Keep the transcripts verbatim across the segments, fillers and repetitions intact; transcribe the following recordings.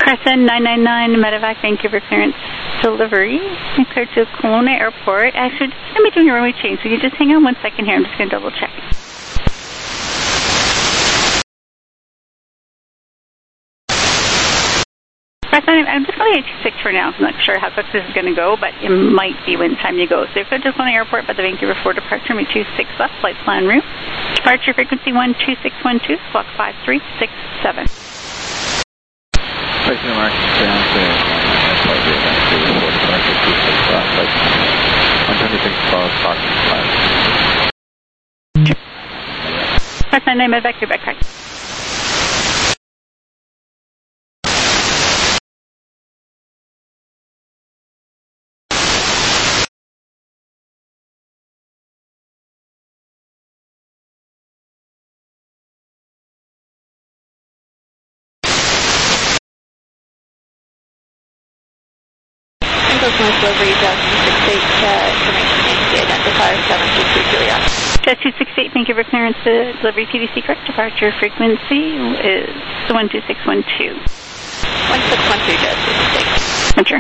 Crescent nine nine nine, Medevac, Vancouver clearance delivery. And clear to Kelowna Airport. Actually, just going to be doing a runway change, so you just hang on one second here. I'm just going to double check. Crescent, I'm just going to get six for now. I'm not sure how quick this is going to go, but it might be when time you go. So if you're just Kelowna Airport by the Vancouver four departure, runway two six left, flight plan route. Departure frequency one two six one two, squawk five three six seven. Flight American ground clearance one twenty-six twelve, approximate five. Press nine nine, Medevac, you're back correct. Delivery, Jet two six eight, uh, information Yankee, identifier seven two three Juliet. Jet two six eight, Vancouver clearance, uh, delivery P D C correct. Departure frequency is one two six one two. one six one two, Jet two six eight. Enter.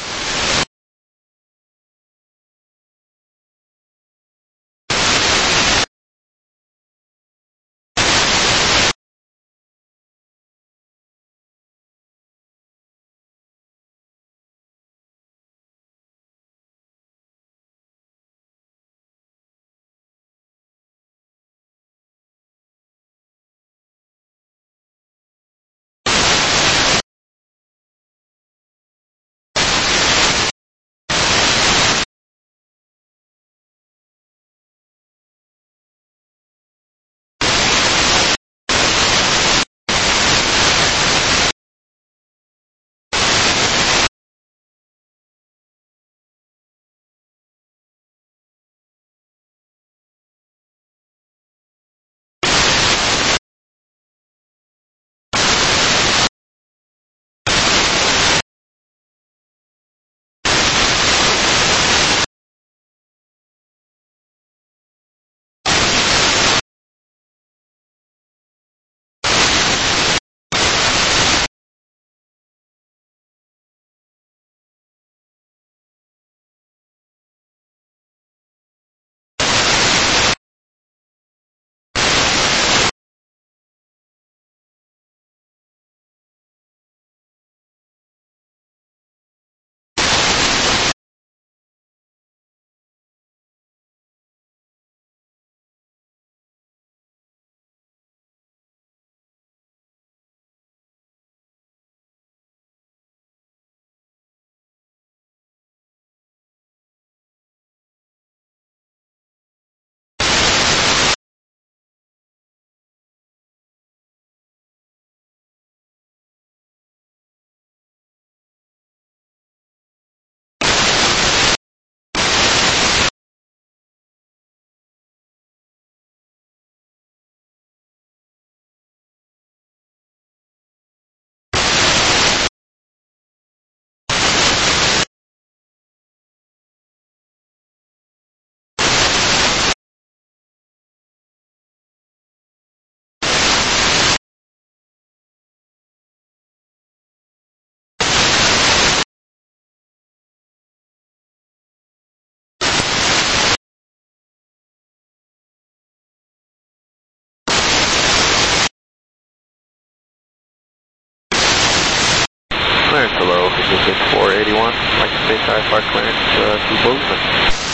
Clearance, hello, this is four eighty-one, like to say I F R clearance uh, to Bozeman.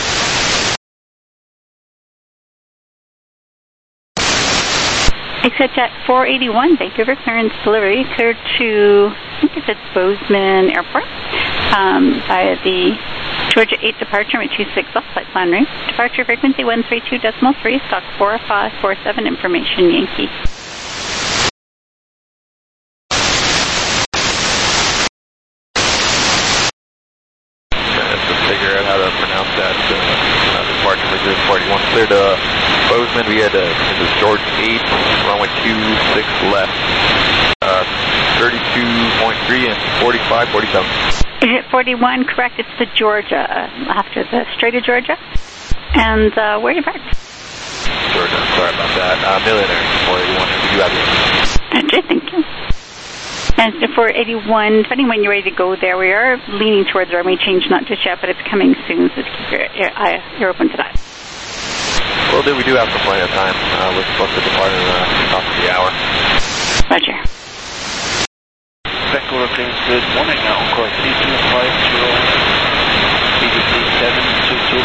Exit Jet four eighty-one, Vancouver clearance delivery, cleared to, I think it's at Bozeman Airport, um, via the Georgia eight departure, runway two six left, flight plan route. Departure frequency one three two decimal three, stock four five four seven, information Yankee. Figure out how to pronounce that. Uh, departure Brazil forty-one clear to Bozeman. We had uh, this is George eight, runway two six left, uh, thirty-two point three and forty-five forty-seven. Is it forty-one? Correct. It's the Georgia, after the Strait of Georgia. And uh, where are you parked? Georgia. Sorry about that. Uh, Millionaire four eighty-one. You have it. Okay, thank you. And for eighty-one, depending when you're ready to go there, we are leaning towards runway change, not just yet, but it's coming soon, so keep your, your, uh, you're open to that. Well, do we do have some plenty of time. Uh, we're supposed to depart in the top of the hour. Roger. Vancouver Clearance, good morning. Now, course C two five zero, B D C seven two two.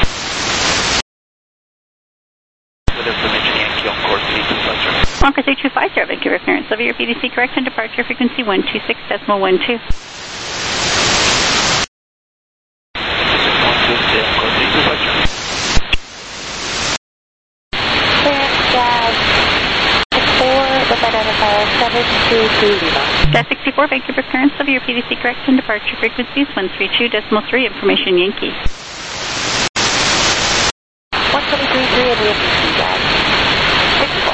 With information Yankee on course C two five zero. On course C two five zero, Vancouver clearance. Over your B D C correct and departure frequency one two six decimal one two. one two six, course C two five zero. With identifier seven two two Lima. Dash sixty-four, Vancouver clearance. Over your P D C correct and departure frequencies one three two decimal three, information Yankee. one twenty-three three in the N B C, guys. sixty-four.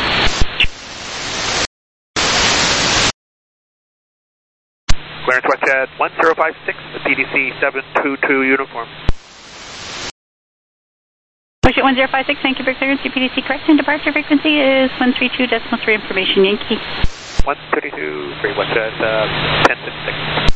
Clearance Westjet one zero five six, the P D C seven two two uniform. Bushit one zero five six, Vancouver clearance. Your P D C correct and departure frequency is one three two decimal three, information Yankee. one thirty-two three Westjet, uh, ten fifty-six.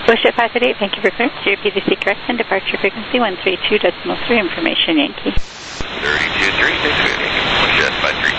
Bullshit five eight eight, thank you for clearance. Your P D C correct and departure frequency one three two decimal three, information Yankee. thirty-two three, thanks for Yankee. Bullshit five three.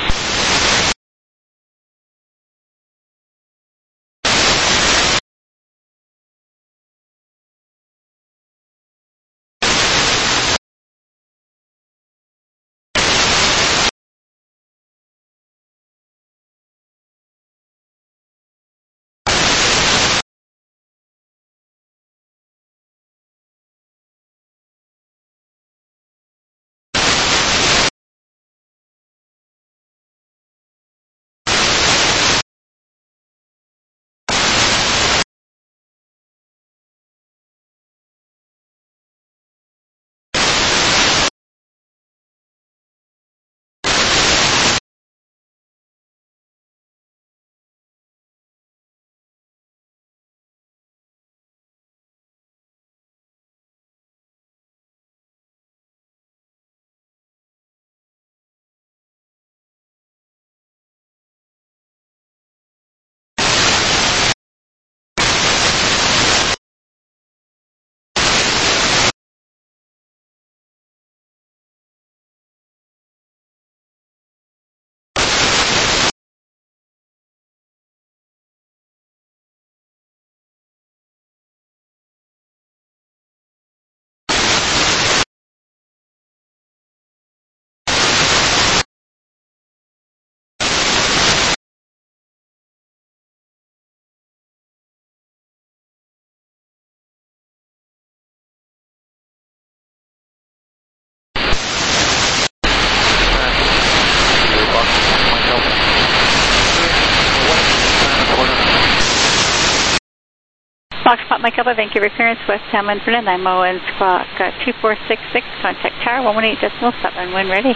Foxtrot Mike Alpha, Vancouver clearance, West Hamlin, Nanaimo, and Squawk uh, two four six six, contact tower one one eight decimal seven when ready.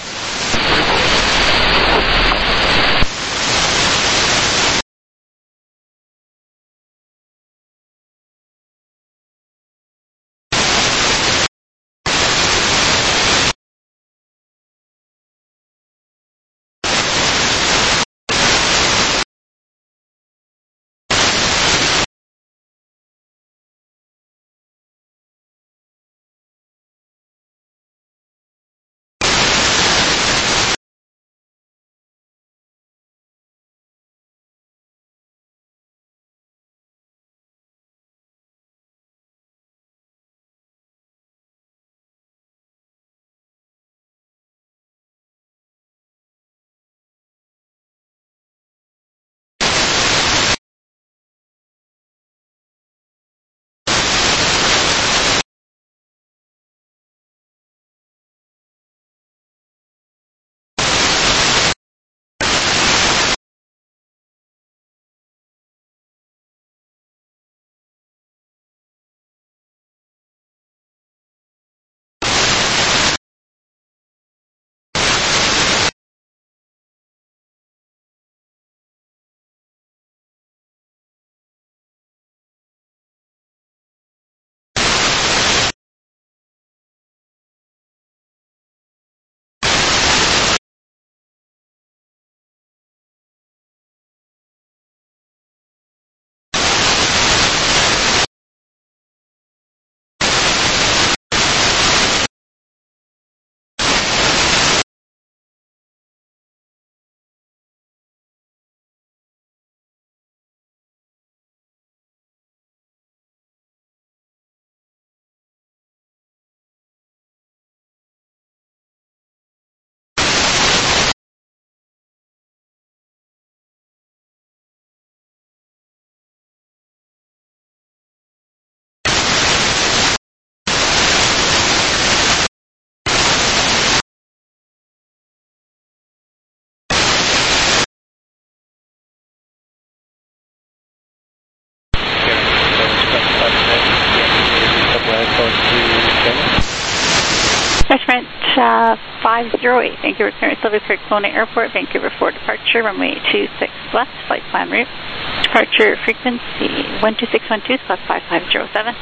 Judgment uh, five zero eight, Vancouver clearance, Silver Creek Kelowna Airport, Vancouver four departure, runway two six left, flight plan route. Departure frequency one two six one two, squawk five five zero seven.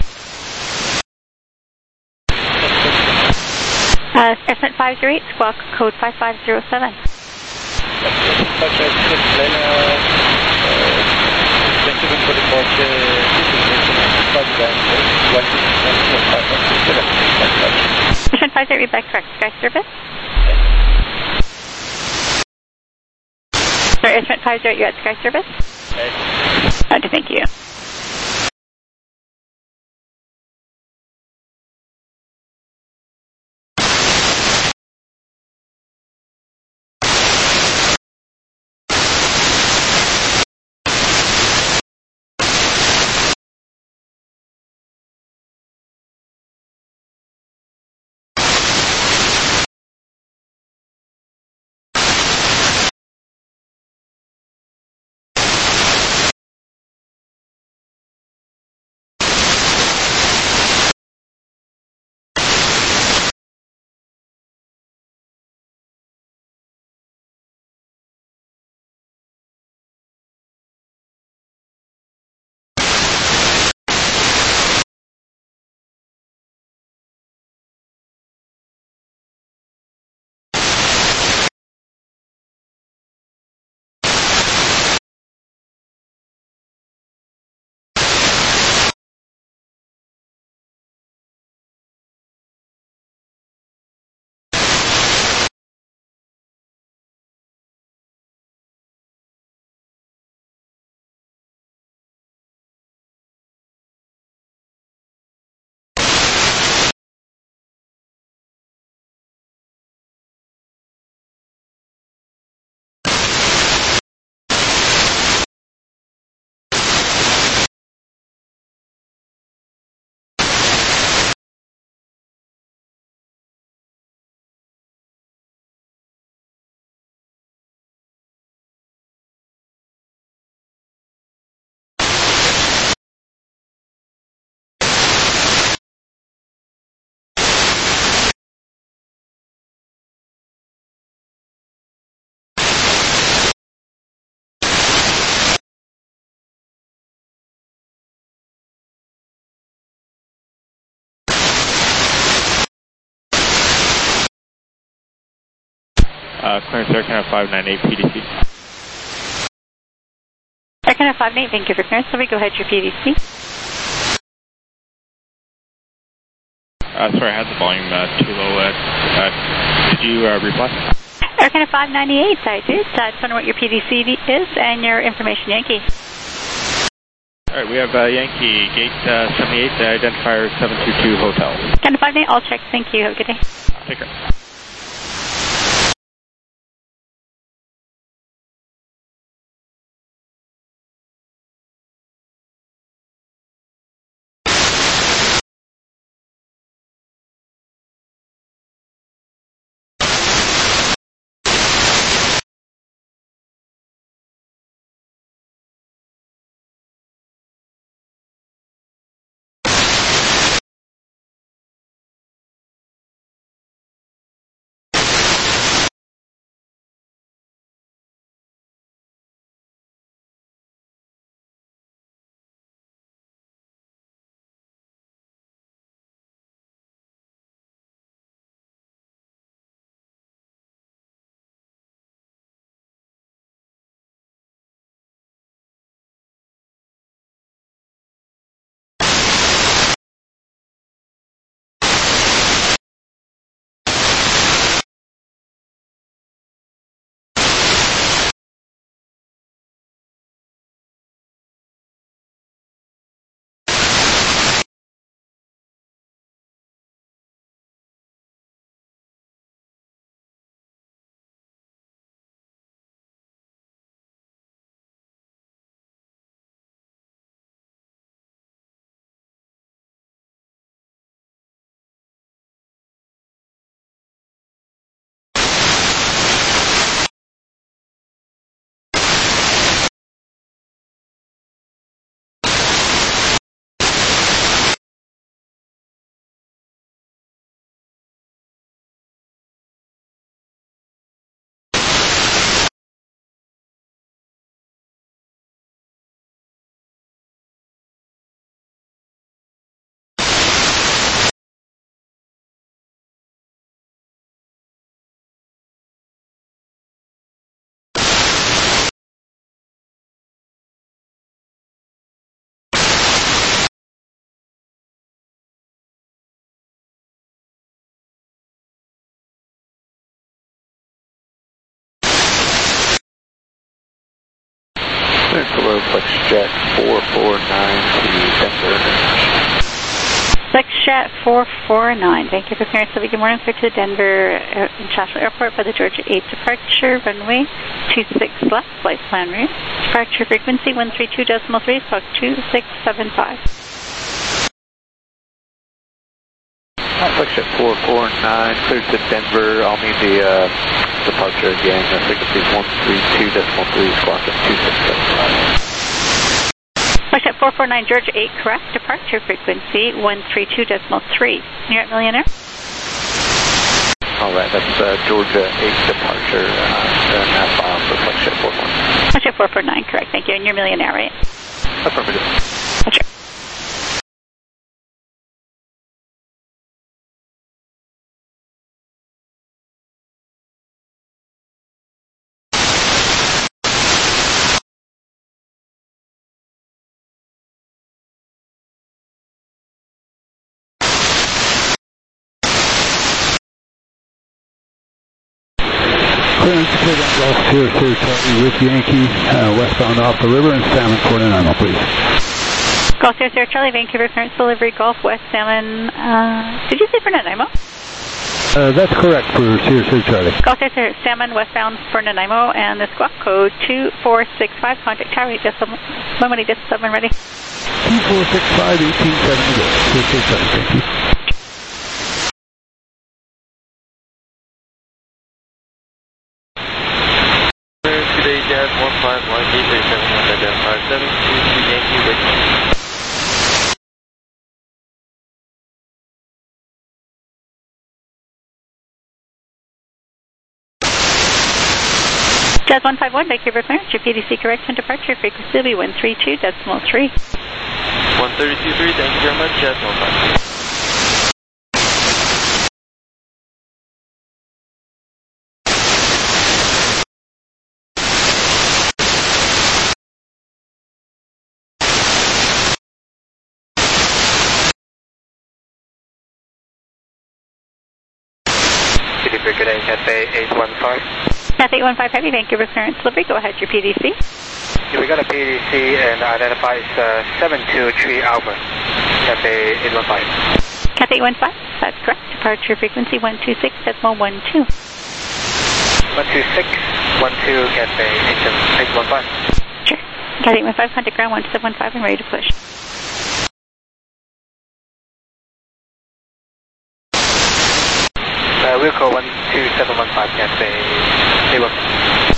Uh, Estimate five zero eight, squawk code five five zero seven. Vancouver for departure, Mission five zero, read back correct. Sky Service? Sorry, Instrument five zero, you're at Sky Service? Roger, thank you. Uh, clearance Air Canada five nine eight P D C. Air Canada five nine eight, thank you for clearance. Let me go ahead to your P D C. Uh, sorry, I had the volume uh, too low. Uh, uh, did you uh, reply? Air Canada five nine eight, I did. I just wonder what your P D C is and your information, Yankee. All right, we have uh, Yankee, gate uh, seventy-eight, uh, identifier seven two two Hotel. Canada five nine eight, all checked. Thank you. Have a good day. Take care. Clearance below FlexJet four four nine to Denver. FlexJet four four nine, thank you for clearance. So good morning, clear to Denver International Airport by the Georgia eight departure, runway two six left, flight plan route. Departure frequency one three two decimal three, squawk two six seven five. FlexJet four four nine, clear to Denver. I'll need the uh, departure again. The frequency is one three two decimal three, squawk two six seven five. FlexJet four four nine, Georgia eight, correct. Departure frequency one three two decimal three. You're at Millionaire? All right, that's uh, Georgia eight departure. Uh, and that file for FlexJet four four nine. FlexJet four four nine, correct. Thank you. And you're Millionaire, right? Affirmative. Roger. Clearance to clear that Gulf zero zero Charlie with Yankee, uh, westbound off the river, and Salmon for Nanaimo, please. Golf zero zero Charlie, Vancouver, clearance delivery, Gulf West Salmon, uh, did you say for Nanaimo? Uh, that's correct for zero zero Charlie. Golf zero zero Salmon, westbound for Nanaimo, and the squawk code two four six five, contact tower, decimal, when ready, decimal seven ready. two four six five, eighteen seventy, zero zero Charlie, thank you. Today, Jazz one five one eight three seven one, identify seven two two Yankee Richmond. Jazz one five one, Vancouver clearance, your P D C correction departure frequency will be one three two decimal three. one three two three, thank you very much, Jazz one five one. Good day, Cathay eight one five. Cathay eight one five Heavy, Vancouver clearance delivery, go ahead, your P D C. Yeah, we got a P D C and identifies uh, seven two three Alpha, Cathay eight one five. Cathay eight one five, that's correct. Departure frequency one two six decimal one two. one two six one two, Cathay eight one five. Sure. Cathay eight one five, contact ground one seven one five, and ready to push. Uh, we'll call one two seven one five, Cathay eight one five.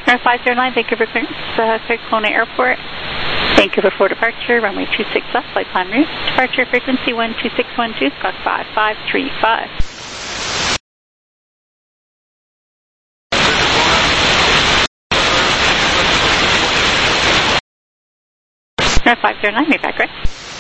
Air five zero nine, Vancouver clearance, uh, cleared Kelowna Airport. Vancouver for departure, runway two six left, flight plan route. Departure frequency one two six one two, squawk five five three five. Air five zero nine, read back right.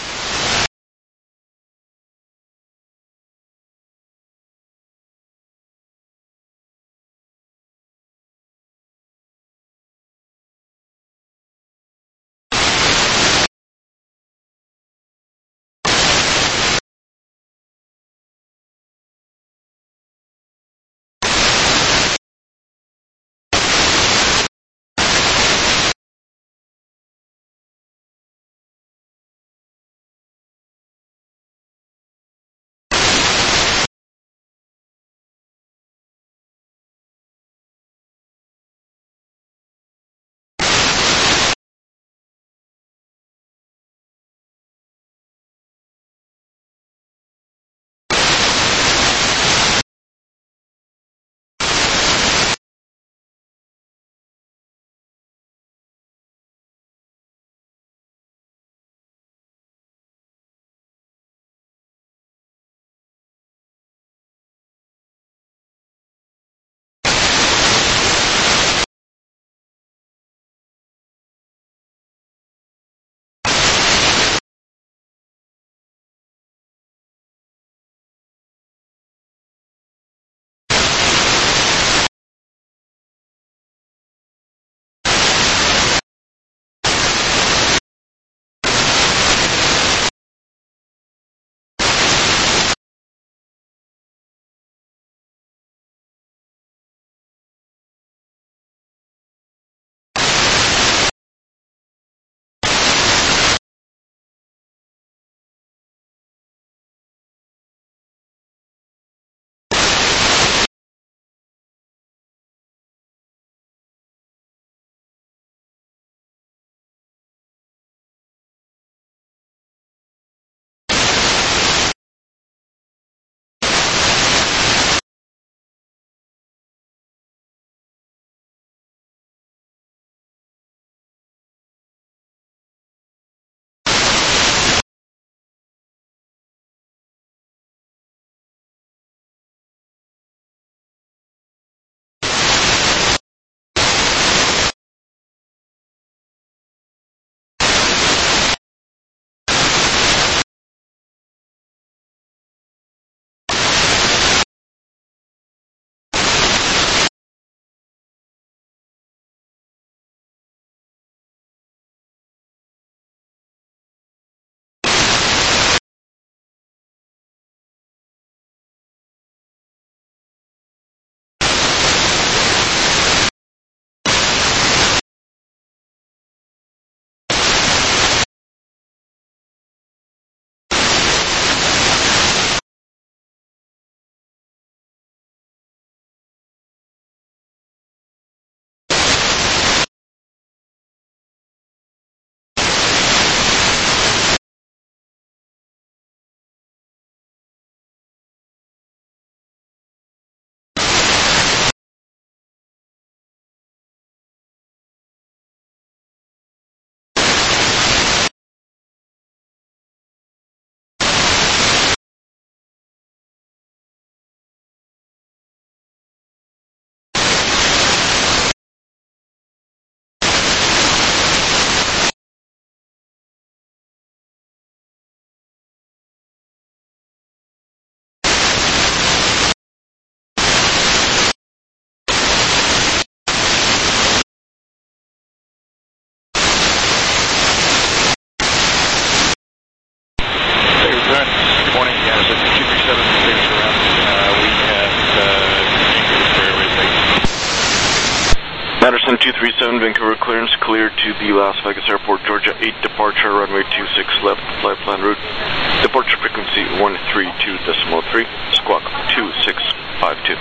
Anderson two three seven, Vancouver clearance, clear to the Las Vegas Airport, Georgia eight departure, runway two six left, flight plan route, departure frequency one three two point three, squawk two six five two.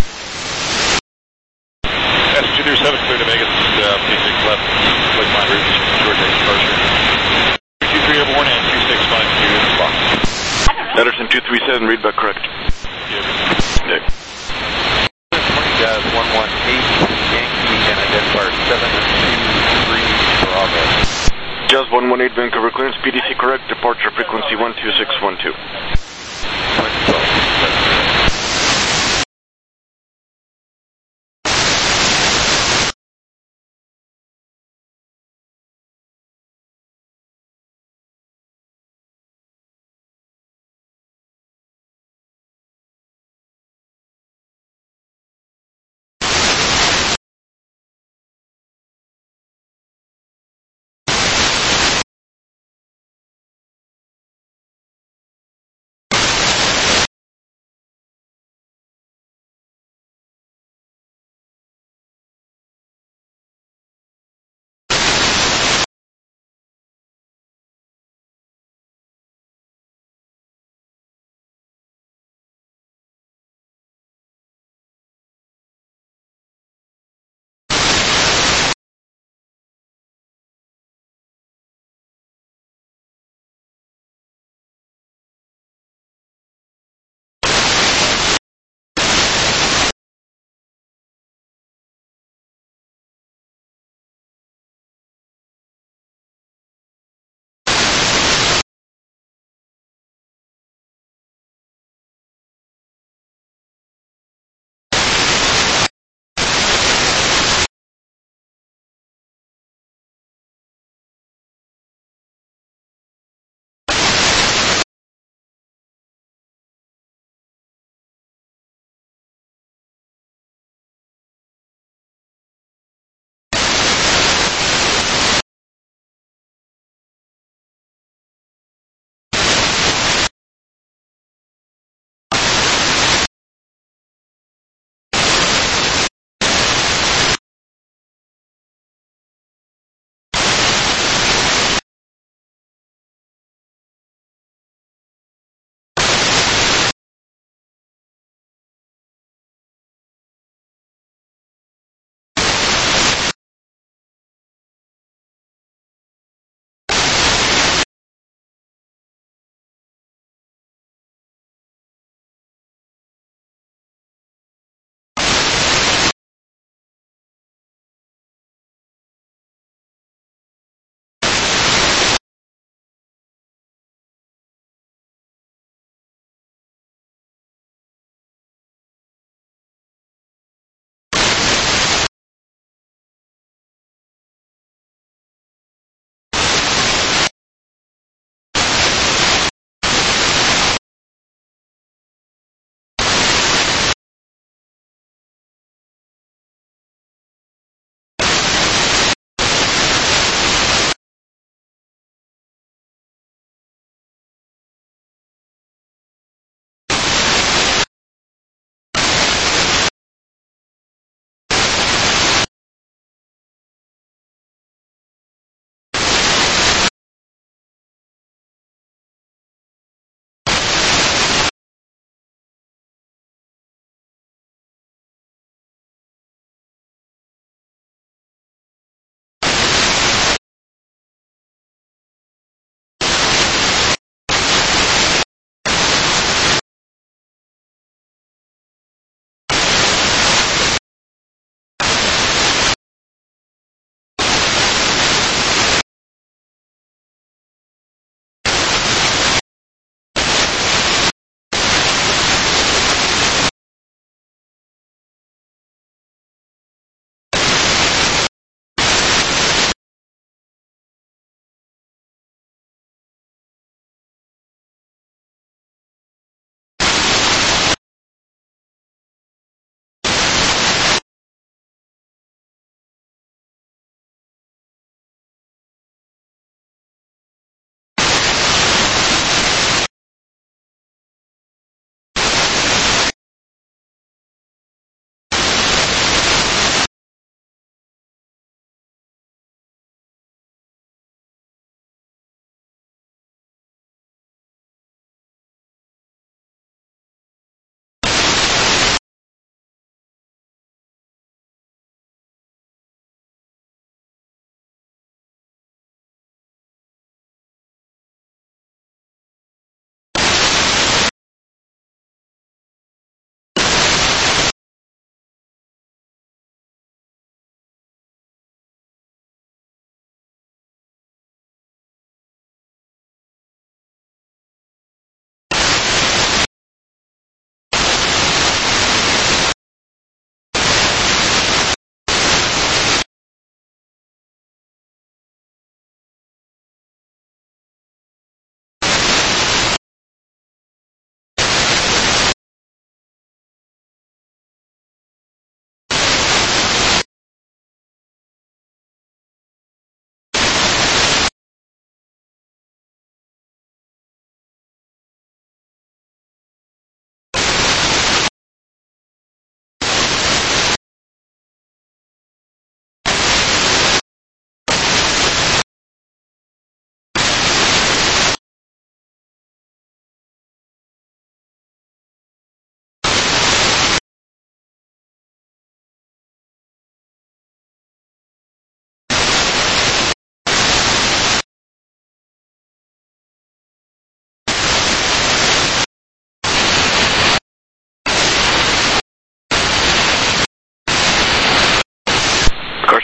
Yes, two three seven, clear to Vegas, uh, two six left, flight plan route, Georgia eight departure. two three airborne and two six five two, squawk. Anderson two three seven, read back correct. Yes. Okay. one one eight, Yankee, and identifier Jazz one one eight Vancouver clearance, P D C correct, departure frequency one two six one two.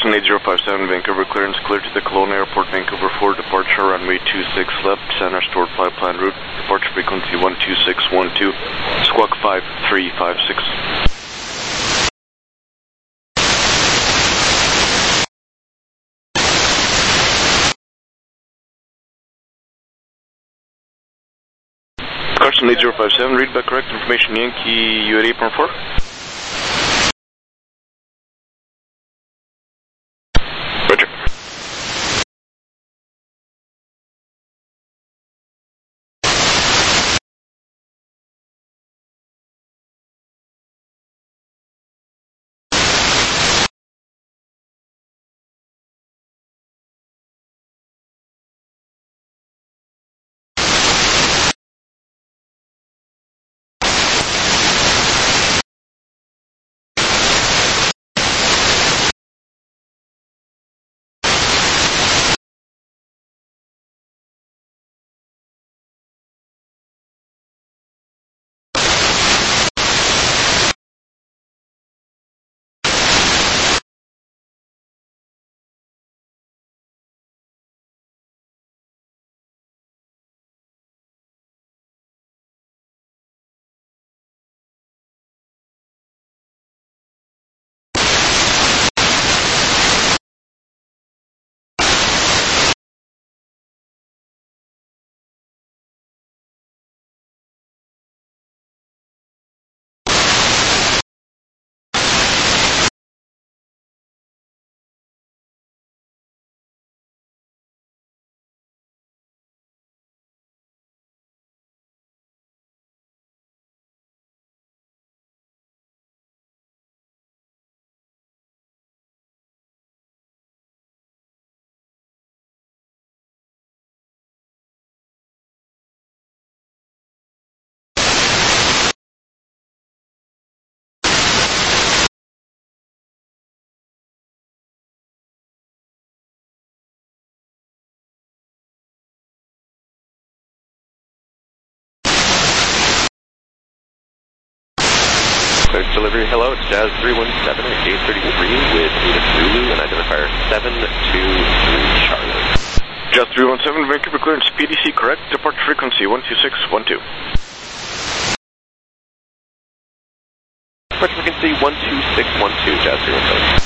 Carson eight zero five seven, Vancouver clearance clear to the Kelowna Airport, Vancouver four, departure runway two six left, center stored flight plan route, departure frequency one two six one two, squawk five three five six. Carson eight zero five seven, read back correct information, Yankee, you at eight point four? Roger. Clearance delivery, hello, it's Jazz three one seven at eight thirty-three with Ada Zulu and identifier seven two three Charlie. Jazz three one seven, Vancouver clearance, P D C correct, departure frequency one two six one two. Departure frequency one two six one two, Jazz three one seven.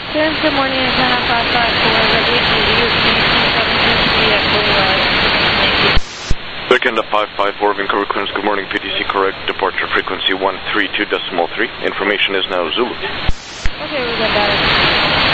Clearance, good morning, antenna five five four, ready to use P D C seven two three at Boulevard. Thank you. Second to five five four, Vancouver clearance, good morning, P D C correct, departure frequency one three two decimal three. Information is now Zulu. Okay, we got that.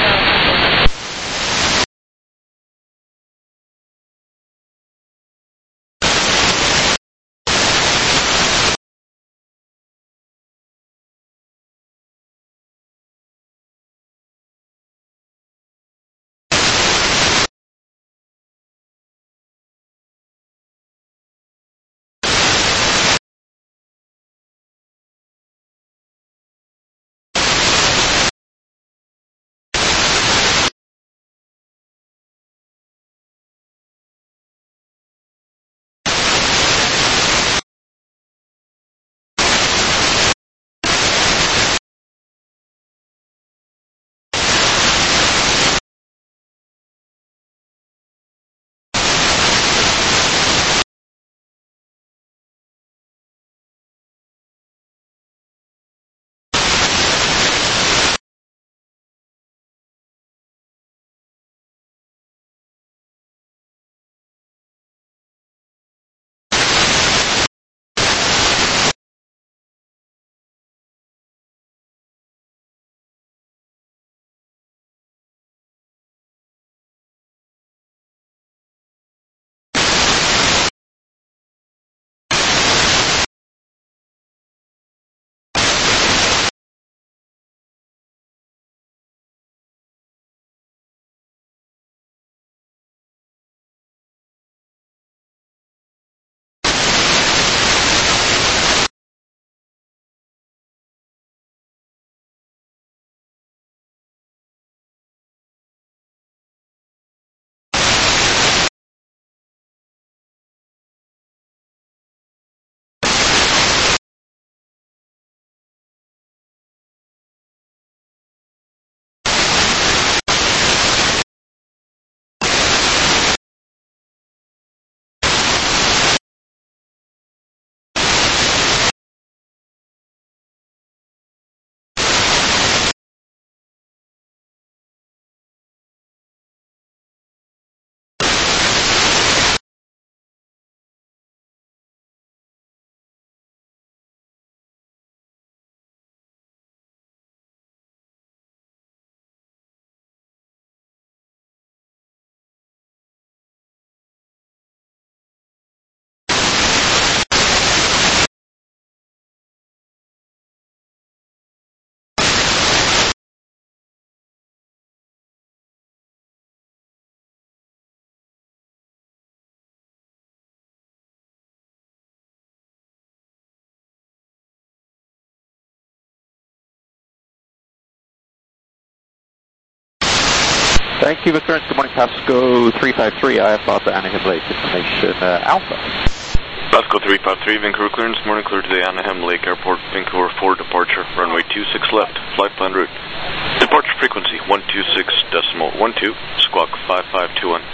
Thank you, Clearance. Good morning, Pasco three five three, I F R to Anaheim Lake. Information uh, Alpha. Pasco three five three, Vancouver clearance, morning clear to the Anaheim Lake Airport, Vancouver four departure, runway two six left, flight plan route. Departure frequency one two six decimal one two, squawk five five two one.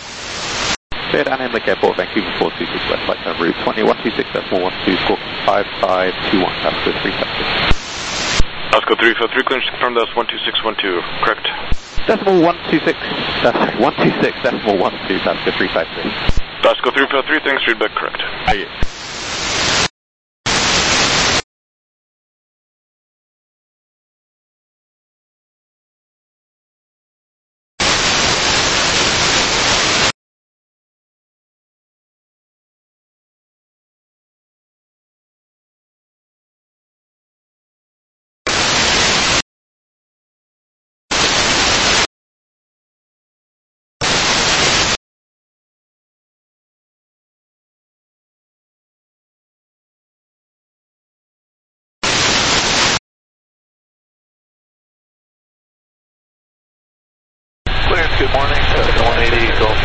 Cleared Anaheim Lake Airport, Vancouver four two six left, flight plan route twenty-one two six decimal one two, squawk five five two one, Pasco three five three. Pasco three five three, clearance confirmed, that's one two six one two, correct? Decimal one two six, uh, one two six decimal one two, Pasco three five three. Pasco three five three, thanks, feedback correct. Thank you. Good morning, one eighty Golf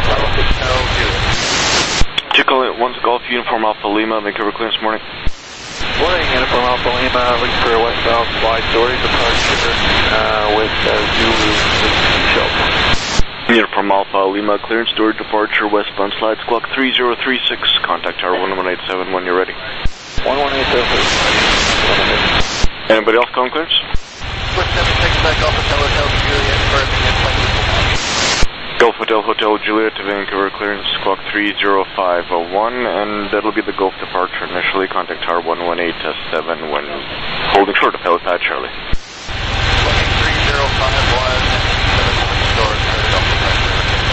Chicken one's Golf Uniform Alpha Lima, Vancouver clearance, morning. Morning, Uniform Alpha Lima, looking for a westbound slide dory departure uh, with uh, Zulu Shelf. Uniform Alpha Lima, clearance dory departure, westbound slide, squawk three zero three six, contact tower one one eight seven when you're ready. one one eight seven. Anybody else calling clearance? seven six Quebec Alpha Hotel Hotel Juliet for Gulf Hotel Hotel Juliet to Vancouver clearance squawk three zero five one, and that'll be the Gulf departure initially. Contact tower one one eight seven when holding short of helipad Charlie. three zero five one, seven one short, Delta pressure.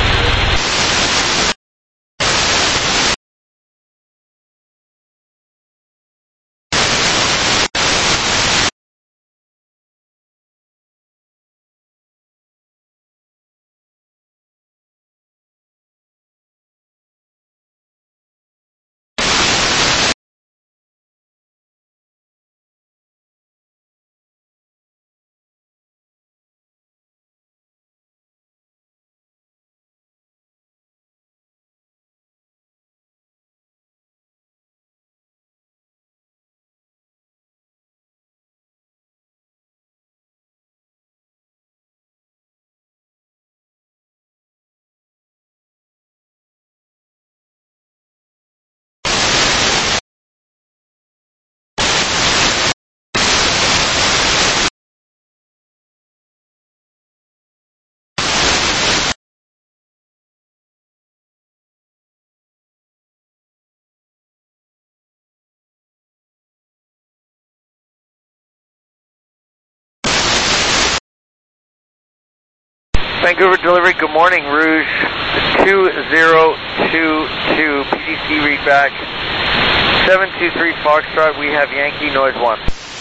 Vancouver delivery, good morning, Rouge two zero two two, P D C read back, seven two three Foxtrot, we have Yankee, noise one.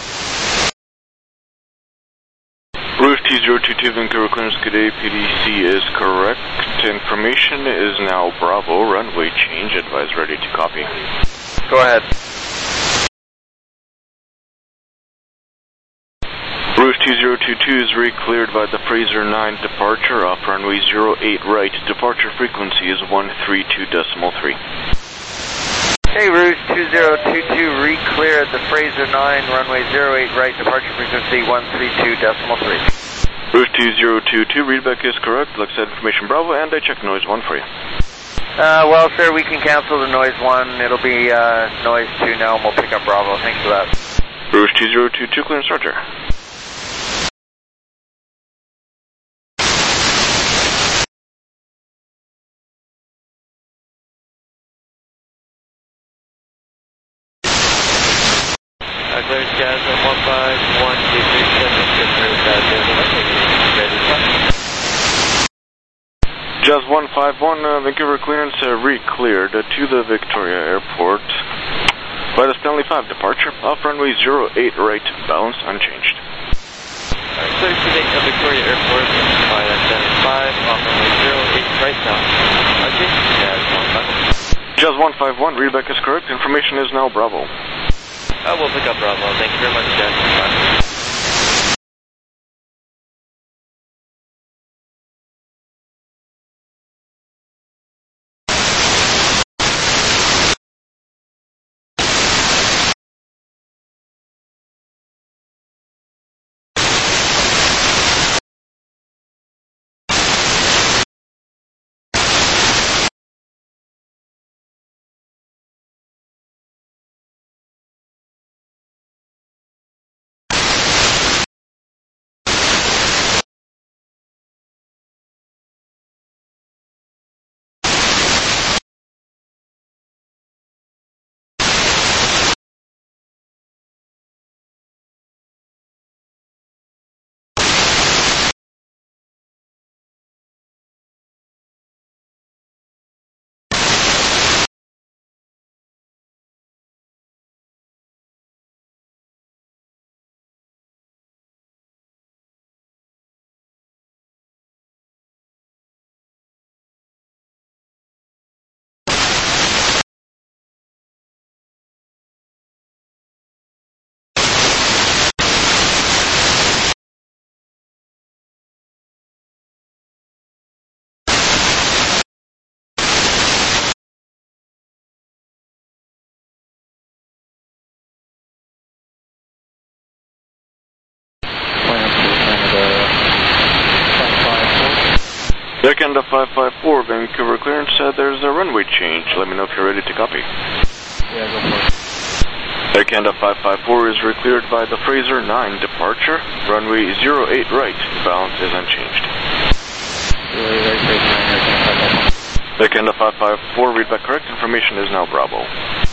Rouge two zero two two, Vancouver clearance, good day, P D C is correct. Information is now Bravo, runway change, advise ready to copy. Go ahead. Rouge two zero two two is re-cleared by the Fraser nine departure off runway zero eight right. Departure frequency is one three two decimal three. Hey, Rouge two zero two two, re-clear at the Fraser nine, runway zero eight right, departure frequency one three two decimal three. Rouge two zero two two, readback is correct. Looks at information Bravo, and I check noise one for you. Uh, well, sir, we can cancel the noise one. It'll be uh, noise two now, and we'll pick up Bravo. Thanks for that. Rouge two zero two two, clearance, roger. Clearance Jazz one five one two three seven, Jazz one five one, uh, Vancouver clearance uh, re-cleared uh, to the Victoria Airport by the Stanley five departure off runway zero eight right, balance unchanged. Alright, clear to the uh, Victoria Airport by the Stanley five off runway zero eight right, balance unchanged. Jazz one five one. Jazz one five one, readback is correct. Information is now Bravo. Uh, we'll pick up Bravo. Thank you very much, Jazz one five one. Deck end of five five four, Vancouver clearance, uh, there's a runway change. Let me know if you're ready to copy. Yeah, go for it. Air Canada five five four is recleared by the Fraser nine departure, runway zero eight right, balance is unchanged. Air Canada five five four, read back correct, information is now Bravo.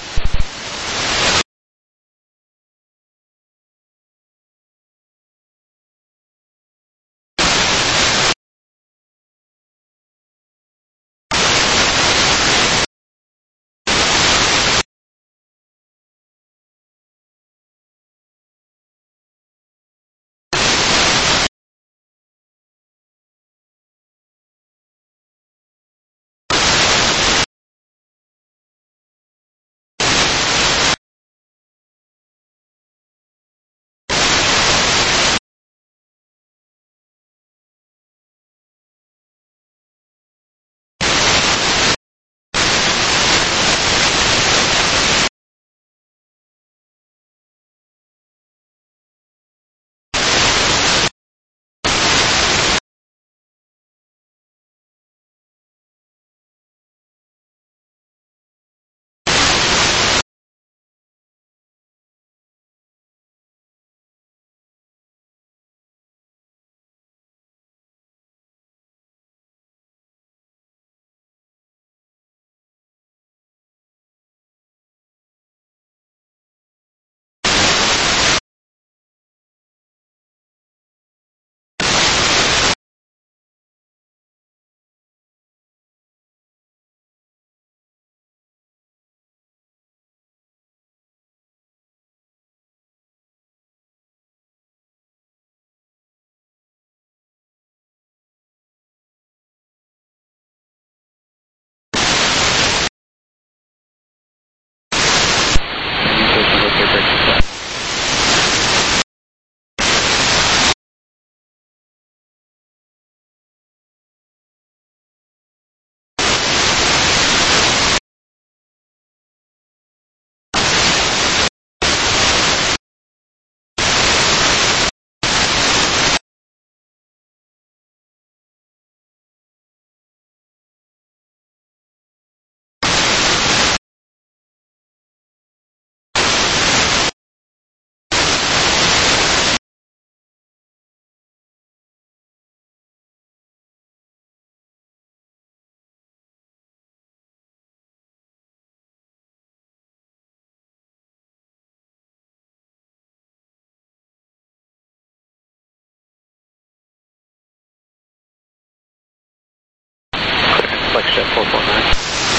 FlexJet four four nine.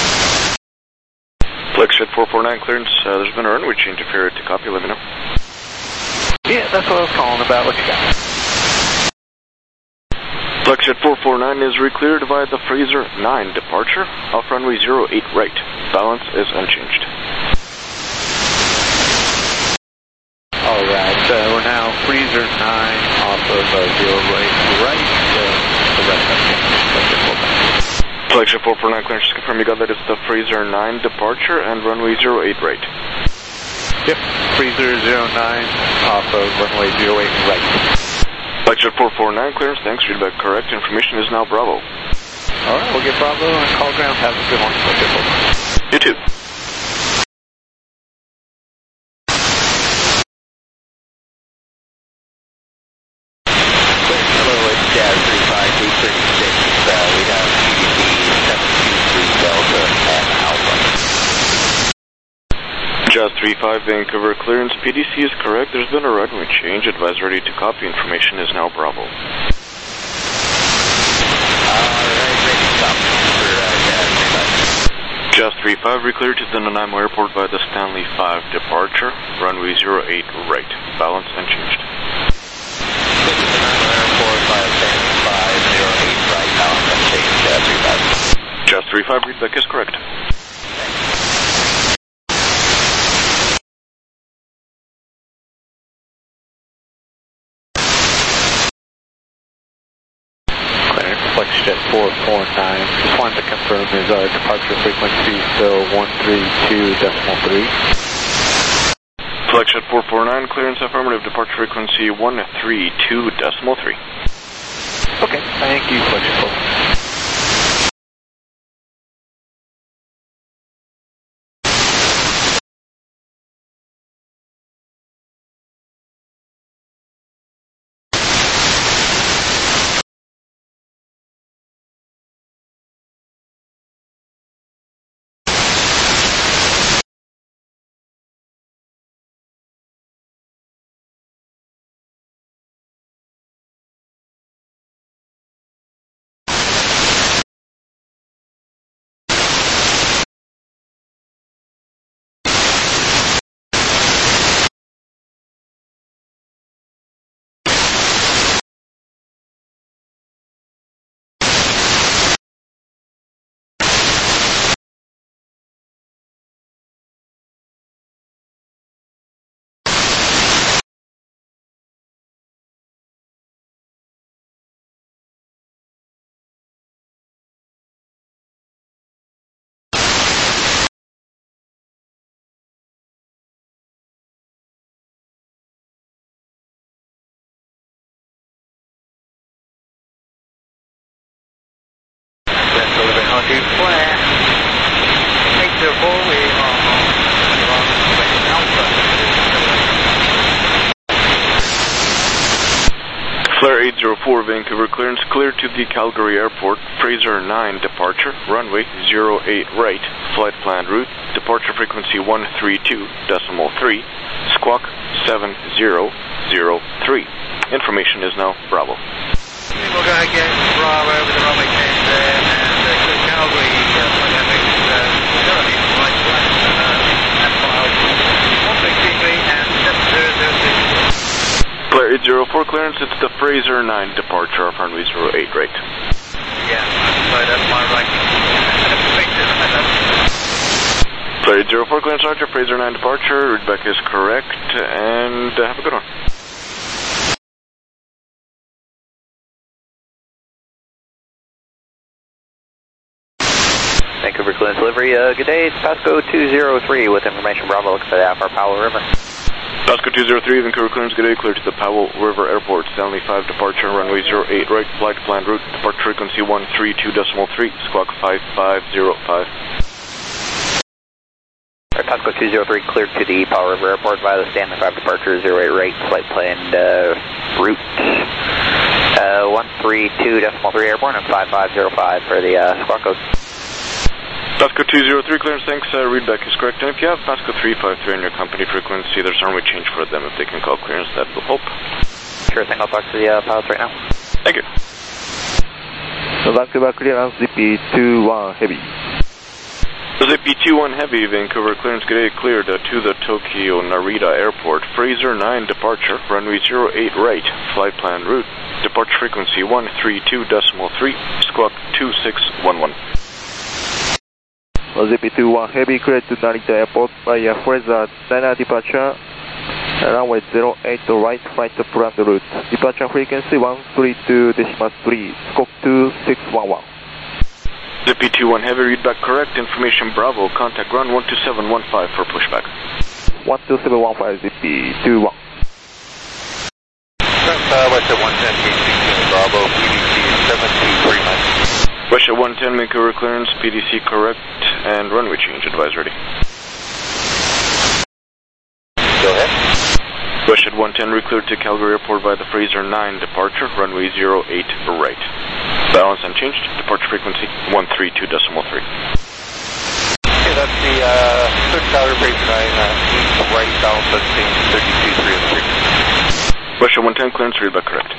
FlexJet four four nine clearance, uh, there's been a runway change if you're to copy, let me know. Yeah, that's what I was calling about. What you got? FlexJet four four nine is recleared via the Fraser nine departure, off runway zero eight right. Balance is unchanged. Alright, uh, we're now Fraser nine off of uh, zero right, right, uh, the rest of it. FlexJet four four nine clearance, just confirm you got that it's the Fraser nine departure and runway zero eight right. Yep, Fraser zero nine off of runway zero eight right. FlexJet four four nine clearance, thanks, readback correct, information is now Bravo. Alright, we'll get Bravo and call ground, have a good one. You too. Hello, it's Jazz three five eight thirty-six, uh, we have P D C seven two three Delta and Alpha. Jazz three five Vancouver clearance, P D C is correct, there's been a runway change, advise ready to copy, information is now Bravo. Jazz three five recleared to the Nanaimo Airport by the Stanley five departure, runway zero eight right, balance unchanged. Nanaimo Airport by the Stanley five, zero eight right, balance unchanged, Jazz three five. Jazz three five, readback is correct. FlexJet four four nine. Just wanted to confirm, is our departure frequency still one three two decimal three? FlexJet four four nine, clearance affirmative, departure frequency one three two decimal three. Okay, thank you, FlexJet four four nine. two, flare. eight zero four, we are on Alpha. Flare eight zero four, Vancouver clearance clear to the Calgary Airport, Fraser nine departure, runway zero eight right, flight plan route, departure frequency one three two decimal three, squawk seven zero zero three. Information is now Bravo. We'll go again, Bravo with the runway change there, and uh, clear Calgary, uh, flight F X, uh, zero eight right, flight, uh, and file, one three three three, and seven zero zero two. Flare eight zero four clearance, it's the Fraser nine departure of runway zero eight right. Yeah, so that's my right. Flare eight zero four clearance, Roger, Fraser nine departure, Ridbeck is correct, and uh, have a good one. Vancouver clearance delivery, uh, good day, it's Pasco two zero three with information Bravo, looks for the Alpha Powell River. Pasco two zero three, Vancouver clearance, good day, clear to the Powell River Airport, Stanley five departure, runway zero eight right, flight plan route, departure frequency one three two decimal three, squawk five five zero five. Alright, Pasco two zero three, cleared to the Powell River Airport via the Stanley five departure, zero eight right, flight plan uh, route, uh, one three two decimal three airborne, and five five zero five for the uh, squawk code. Pasco two zero three clearance, thanks, uh, readback is correct. And if you have Pasco three five three on your company frequency, there's a runway change for them. If they can call clearance, that will help. Sure thing, I'll talk to the uh, pilots right now. Thank you. So Vancouver clearance, Z P two one heavy. Z P two one heavy, Vancouver clearance, good day, cleared uh, to the Tokyo Narita Airport, Fraser nine departure, runway zero eight right, flight plan route, departure frequency one three two decimal three, squawk two six one one. Z P two one heavy, cleared to Narita Airport via Fraser nine departure, runway zero eight right, flight plan route, departure frequency one three two decimal three, squawk two six one one. Z P two one heavy, readback correct, information Bravo, contact ground one two seven one five for pushback. one two seven one five, Z P two one. Uh, Western one ten, gate sixteen, Bravo, P D C seven two three nine. Western one ten, Vancouver clearance, P D C correct, and runway change, advise ready. Go ahead. Western one ten, recleared to Calgary Airport via the Fraser nine departure, runway zero eight right. Balance unchanged, departure frequency one three two decimal three. Okay, that's the uh, third Calgary Fraser nine, uh, right, balance unchanged, thirty-two three oh three. Western one ten, clearance, readback correct.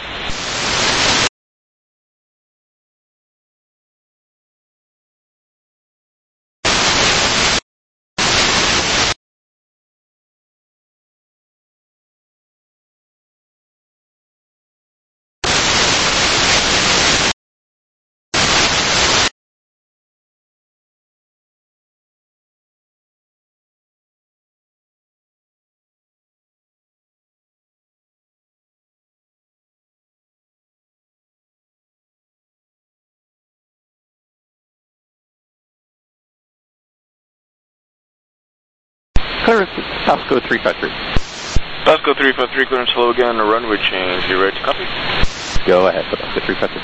Clearance, Pasco three five three. Pasco three five three, clearance, hello again, a runway change, you ready to copy? Go ahead, Pasco three five three.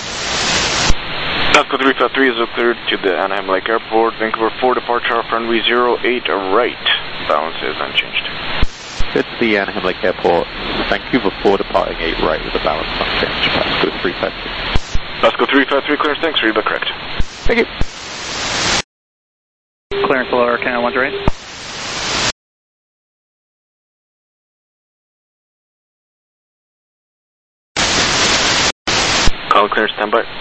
Pasco three five three is cleared to the Anaheim Lake Airport, Vancouver four departure off runway zero eight right, balance is unchanged. It's the Anaheim Lake Airport, Vancouver four departing eight right with the balance unchanged, Pasco three five three. Pasco three five three, clearance, thanks, readback correct. Thank you. Clearance below Arcana one to right. Call clearance, standby.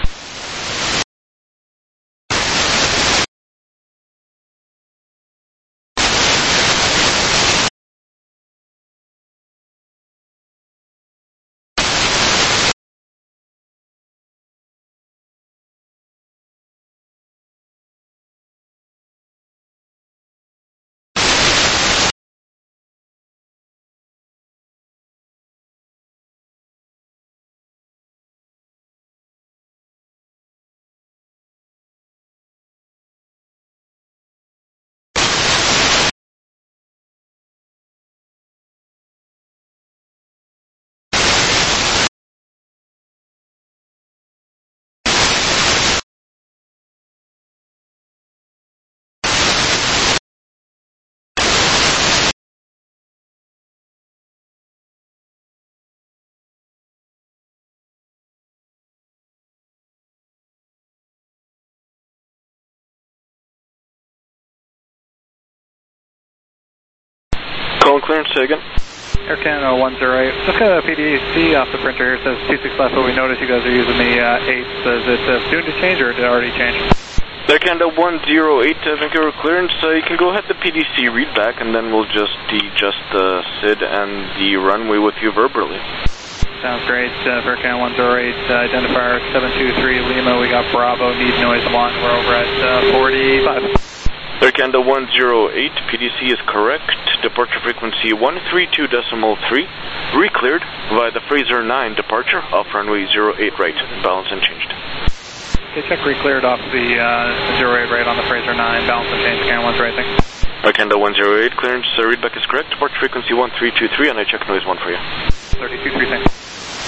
clearance, say again. Air Canada one zero eight. Just got a P D C off the printer here. It says two six left, but we noticed you guys are using the uh, eight. So is it uh, soon to change or did it already change? Air Canada one zero eight, uh, Vancouver clearance. Uh, you can go ahead to P D C read back, and then we'll just adjust the S I D and the runway with you verbally. Sounds great. Uh, Air Canada one zero eight, uh, identifier seven two three Lima. We got Bravo, need noise one. We're over at uh, forty-five. Air Canada one zero eight, P D C is correct. Departure frequency one three two decimal three. Recleared via the Fraser nine departure off runway zero eight right. Balance unchanged. Okay, check recleared off the uh, zero eight right on the Fraser nine. Balance unchanged. Canada one's right, thanks. Air Canada one zero eight, clearance uh, readback is correct. Departure frequency one three two three, and I check noise one for you. thirty-two three, thanks.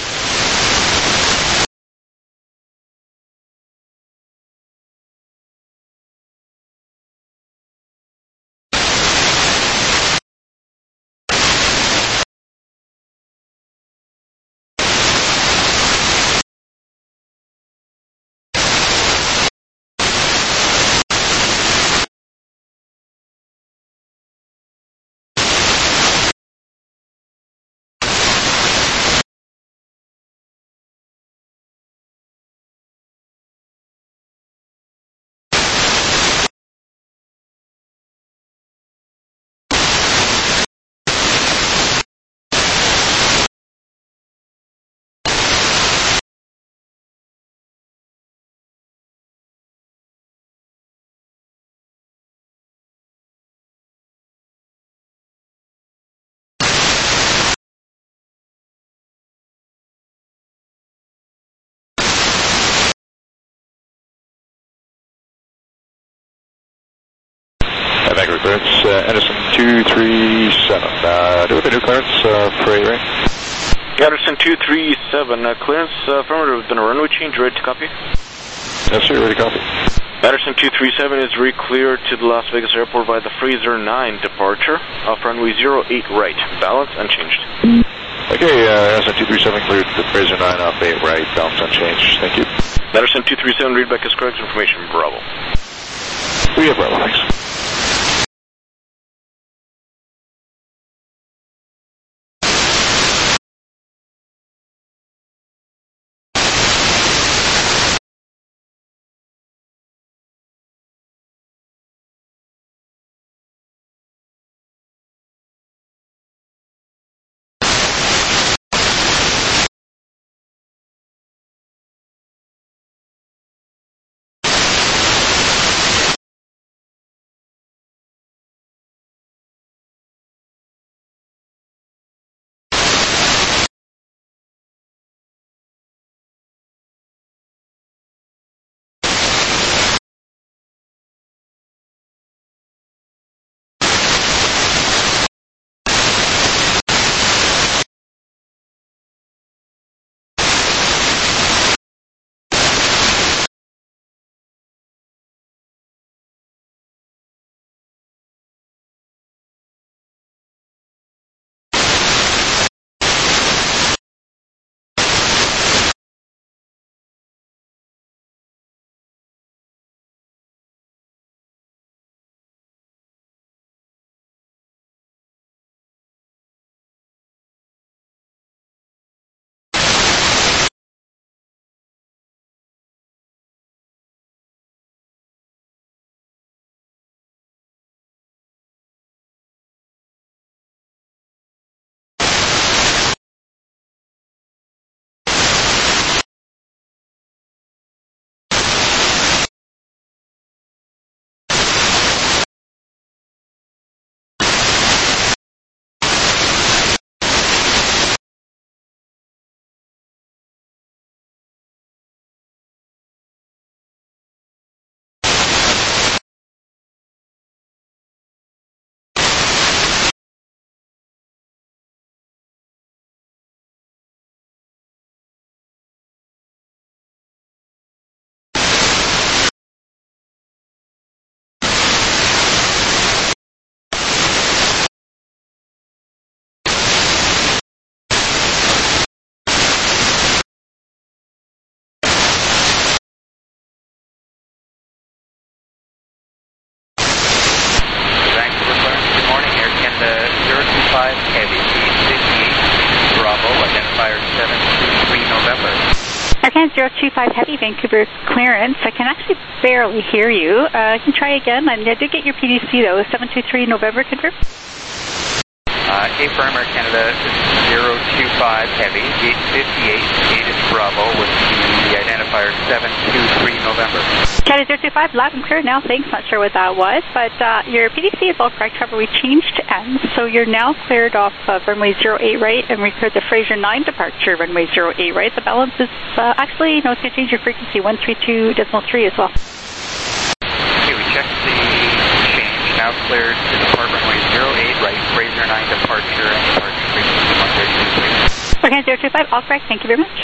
Vancouver clearance, uh, Edison two three seven. Uh, do with the new clearance uh, for eight, right? Edison two three seven, uh, clearance uh, affirmative, done a runway change, ready to copy? Yes, sir, ready to copy. Edison two three seven is re-cleared to the Las Vegas airport by the Fraser nine departure off runway zero eight right. Balance unchanged. Okay, uh, Edison two three seven cleared to Fraser nine off eight right. Balance unchanged. Thank you. Edison two three seven, readback is correct. Information, Bravo. We have Bravo, thanks. zero two five Heavy, Vancouver clearance. I can actually barely hear you. Uh, I can try again. I did get your P D C though. seven two three November, confirm. Uh, A for Air Canada, zero two five Heavy, gate fifty-eight, gate is Bravo with the identifier seven two three November. Canada zero two five, loud and clear now, thanks, not sure what that was, but uh, your P D C is all correct, however we changed to N, so you're now cleared off uh, runway zero eight right, and we cleared the Fraser nine departure, runway zero eight right. The balance is uh, actually, no, it's going to change your frequency, one three two point three as well. Okay, we checked the change, now cleared to depart runway zero eight right, Fraser nine departure, and departure frequency one three two three. Okay, zero two five, all correct, thank you very much.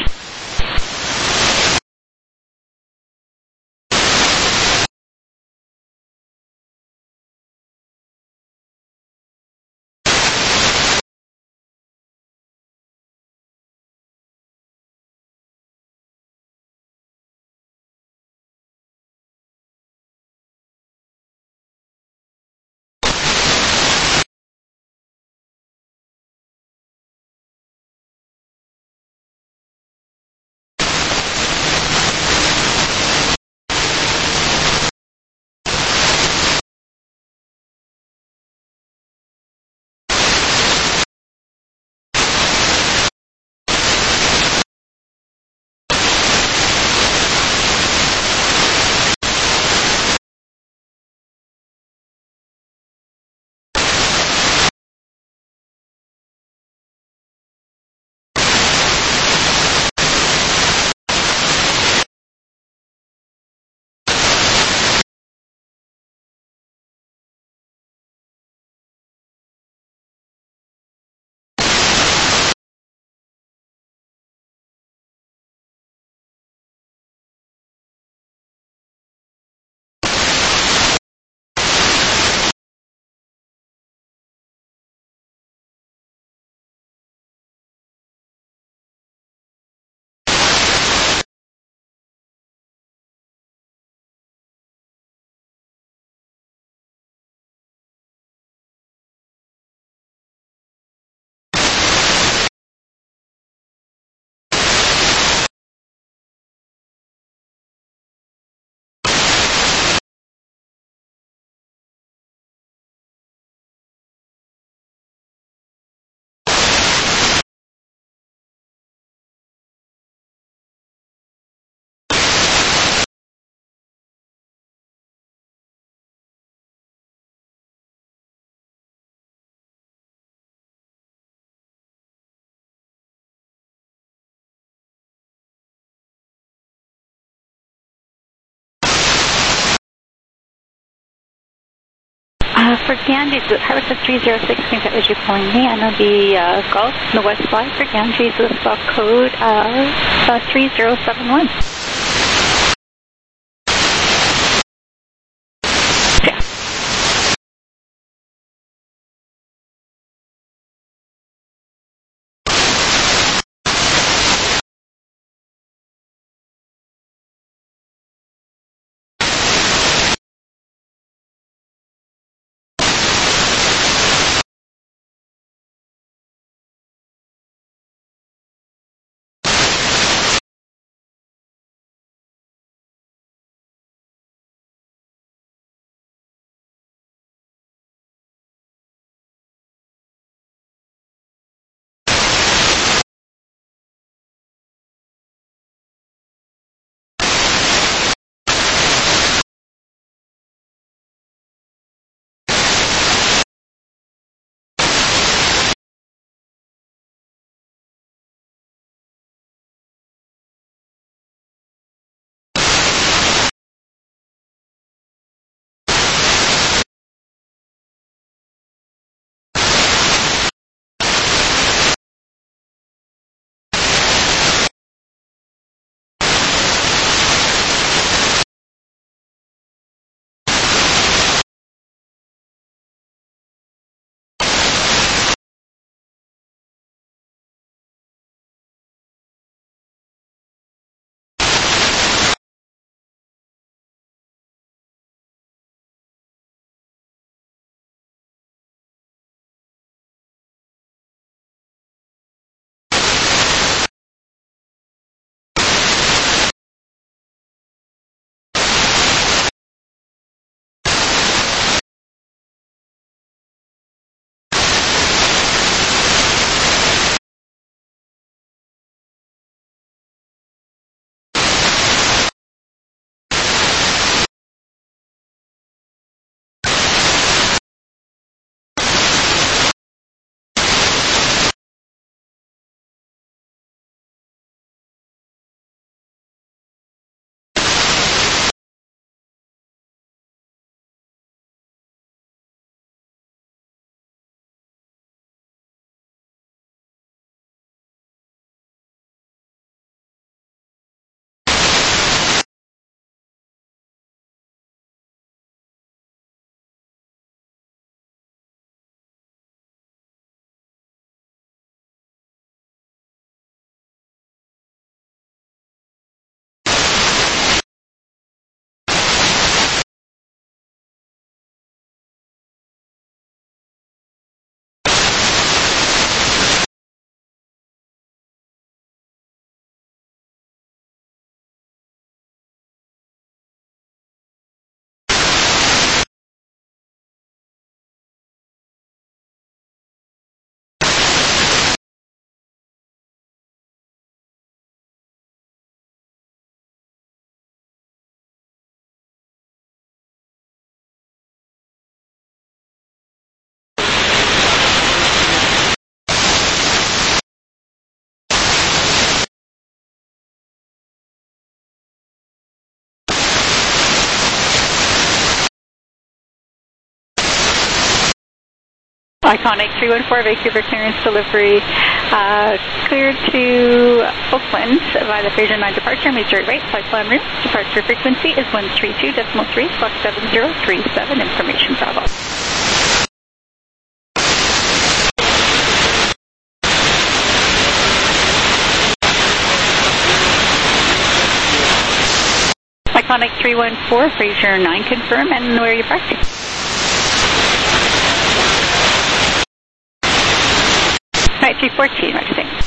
Uh, for Ganges, Harvester three zero six, I think that was you calling me. I know the uh, Gulf, the west side for Ganges is uh, code uh, uh, three zero seven one. Iconic three one four, Vancouver clearance delivery, uh, cleared to Oakland via the Fraser nine departure, major right, flight plan route. Departure frequency is one three two point three, squawk seven zero three seven, information Bravo. Iconic three one four, Fraser nine confirm, and where are you parked? Right, three fourteen, right, thanks.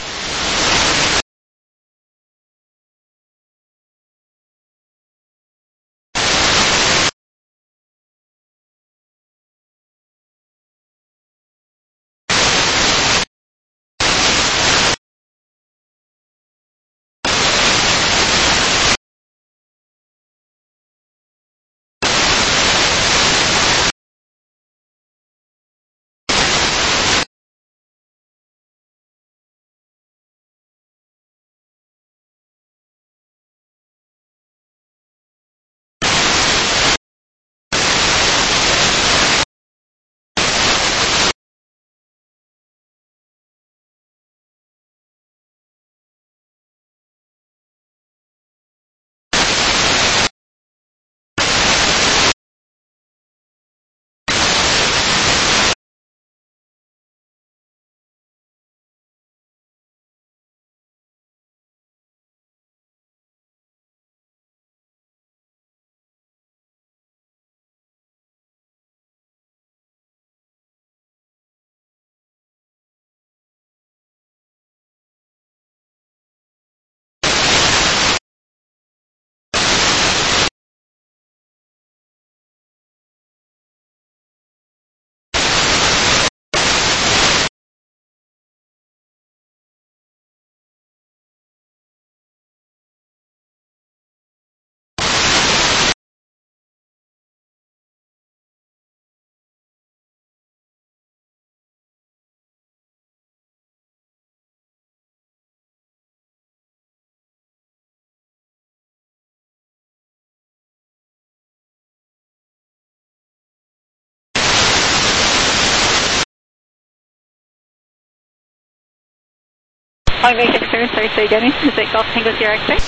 Calling Vancouver clearance, sorry, say again, is it Golf Tango Sierra X-ray?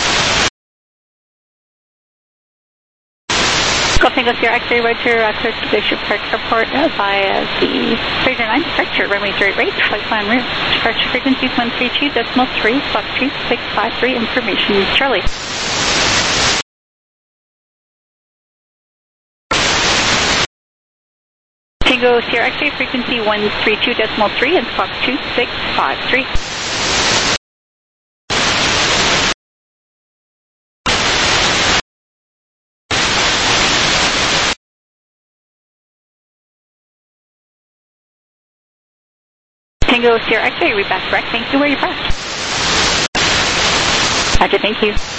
Golf Tango Sierra X-ray, Roger, uh, clear to Glacier Park Airport uh, via the Fraser nine departure, runway zero eight, flight plan route. Departure frequency is one three two point three, squawk two six five three, information Charlie. Tango Sierra X-ray, frequency one three two point three and squawk two six five three. Tango Sierra X-ray, read back correct. Thank you. Where are you parked? Roger, thank you.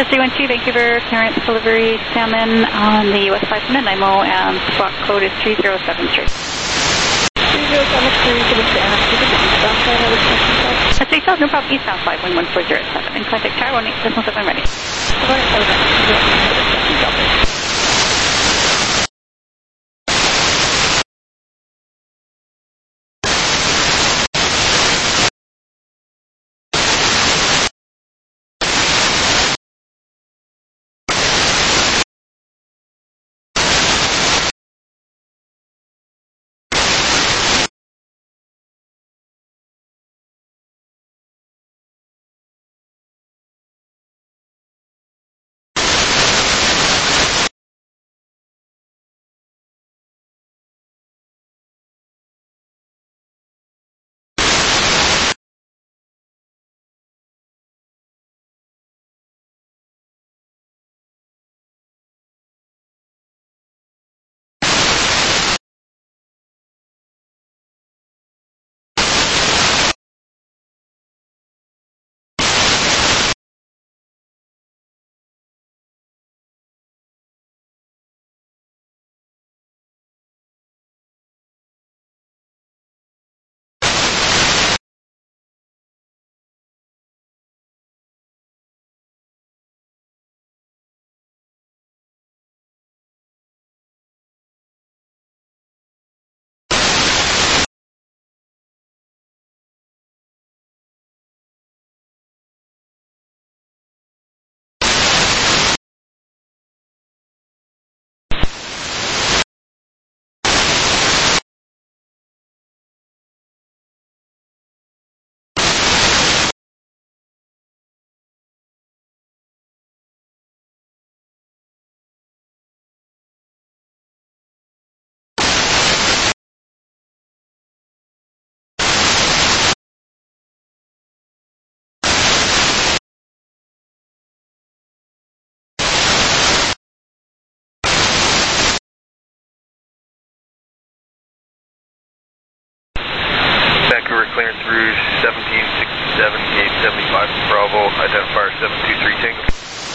Delta three one two, Vancouver, clearance delivery salmon on the West five hundred, I M O, and spot code is three zero seven three. three zero seven three, give us the ask. Give us the eastbound side, I was question side. That's eight thousand, no problem, eastbound five one one four zero seven, and contact tower one eight seven seven, ready. Alright, over. Vancouver, clearance Rouge seventeen sixty-seven, gate seventy-five, Bravo, identifier seven two three Tango.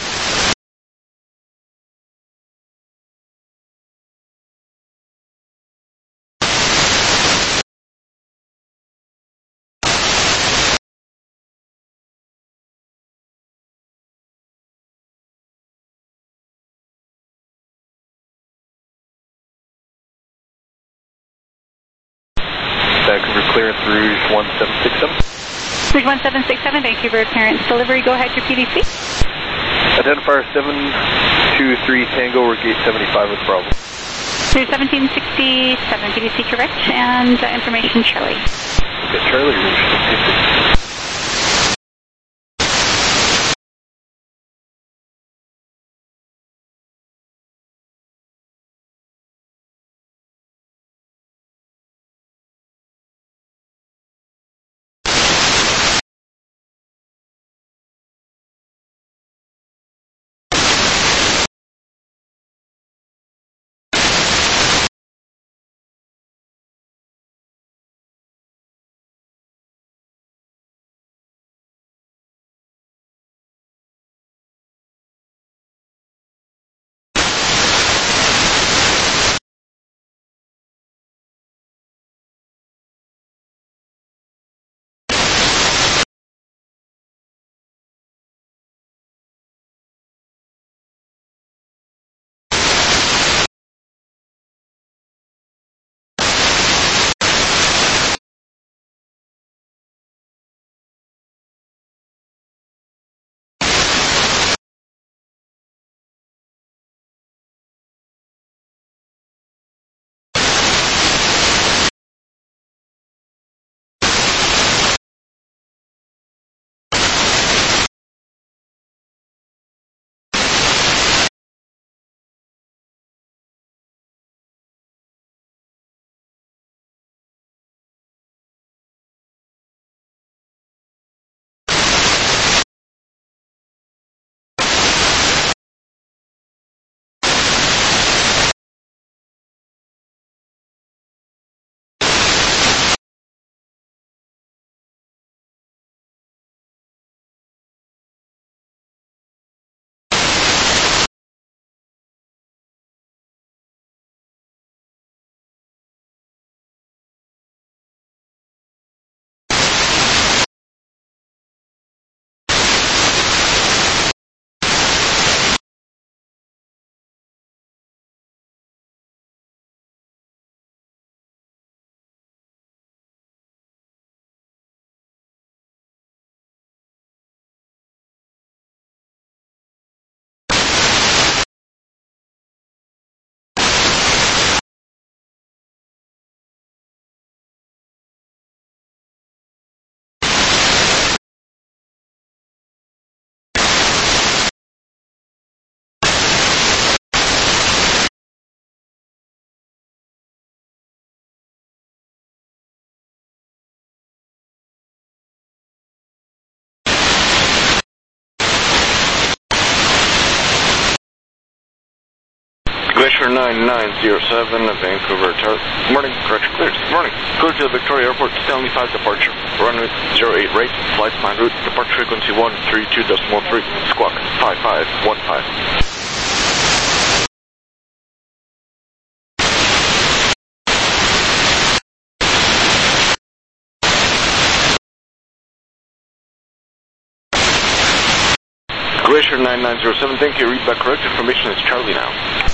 Vancouver, clearance Rouge one seven six seven. Rouge one seven six seven, Vancouver, clearance delivery, go ahead, your P D C. Identifier seven two three Tango, we're gate seventy-five with Bravo. Rouge seventeen sixty-seven, P D C correct, and uh, information Charlie. Okay, Charlie, Rouge seventeen sixty-seven. Glacier nine nine zero seven, Vancouver Tower. Good morning, correction cleared. Good morning. Clear to Victoria Airport, Stanley five departure. Runway zero eight right, flight plan route, departure frequency one three two decimal three, squawk five five one five. Glacier nine nine zero seven, thank you. Read back correct information is Charlie now.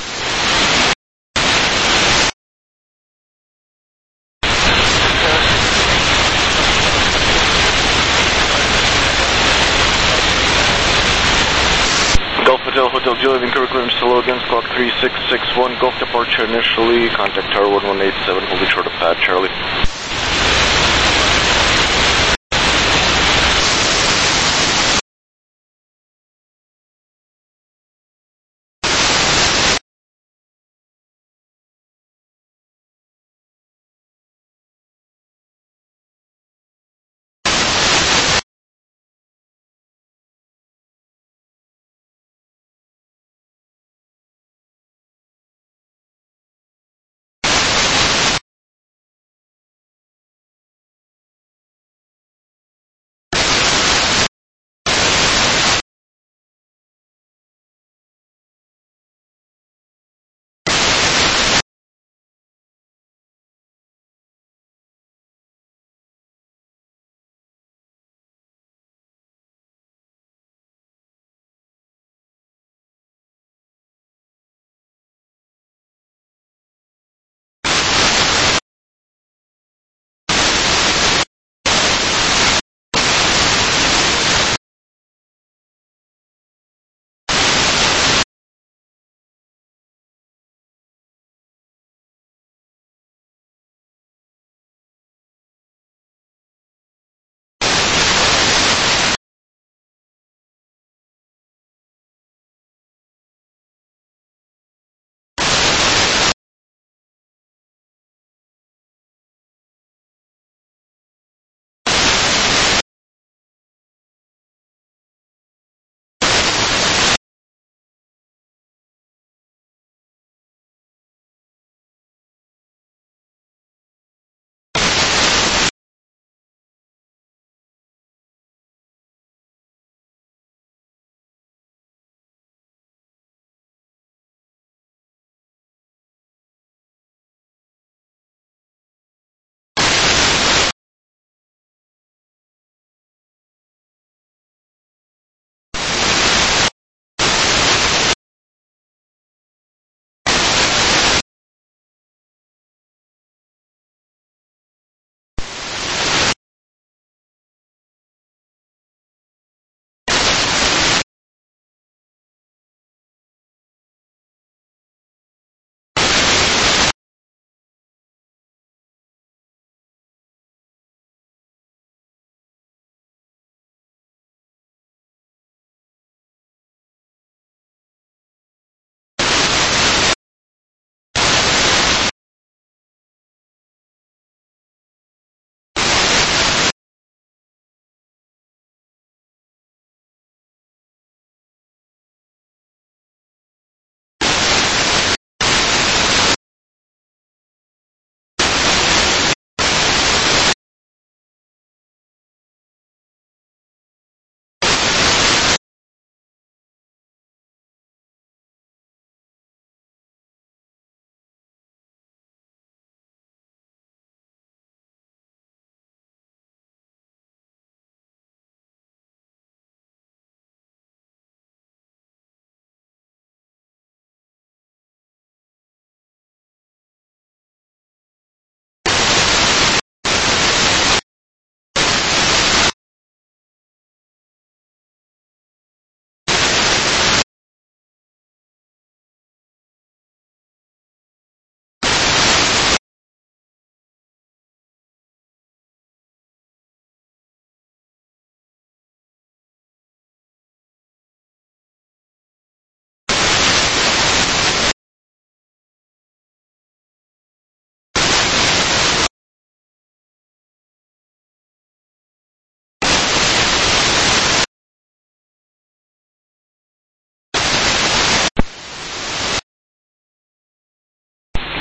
Gulf Hotel, Hotel Juliet, Vancouver clearance, hello again, squawk three six six one, Gulf departure initially, contact tower one one eight seven, holding short of pad, Charlie.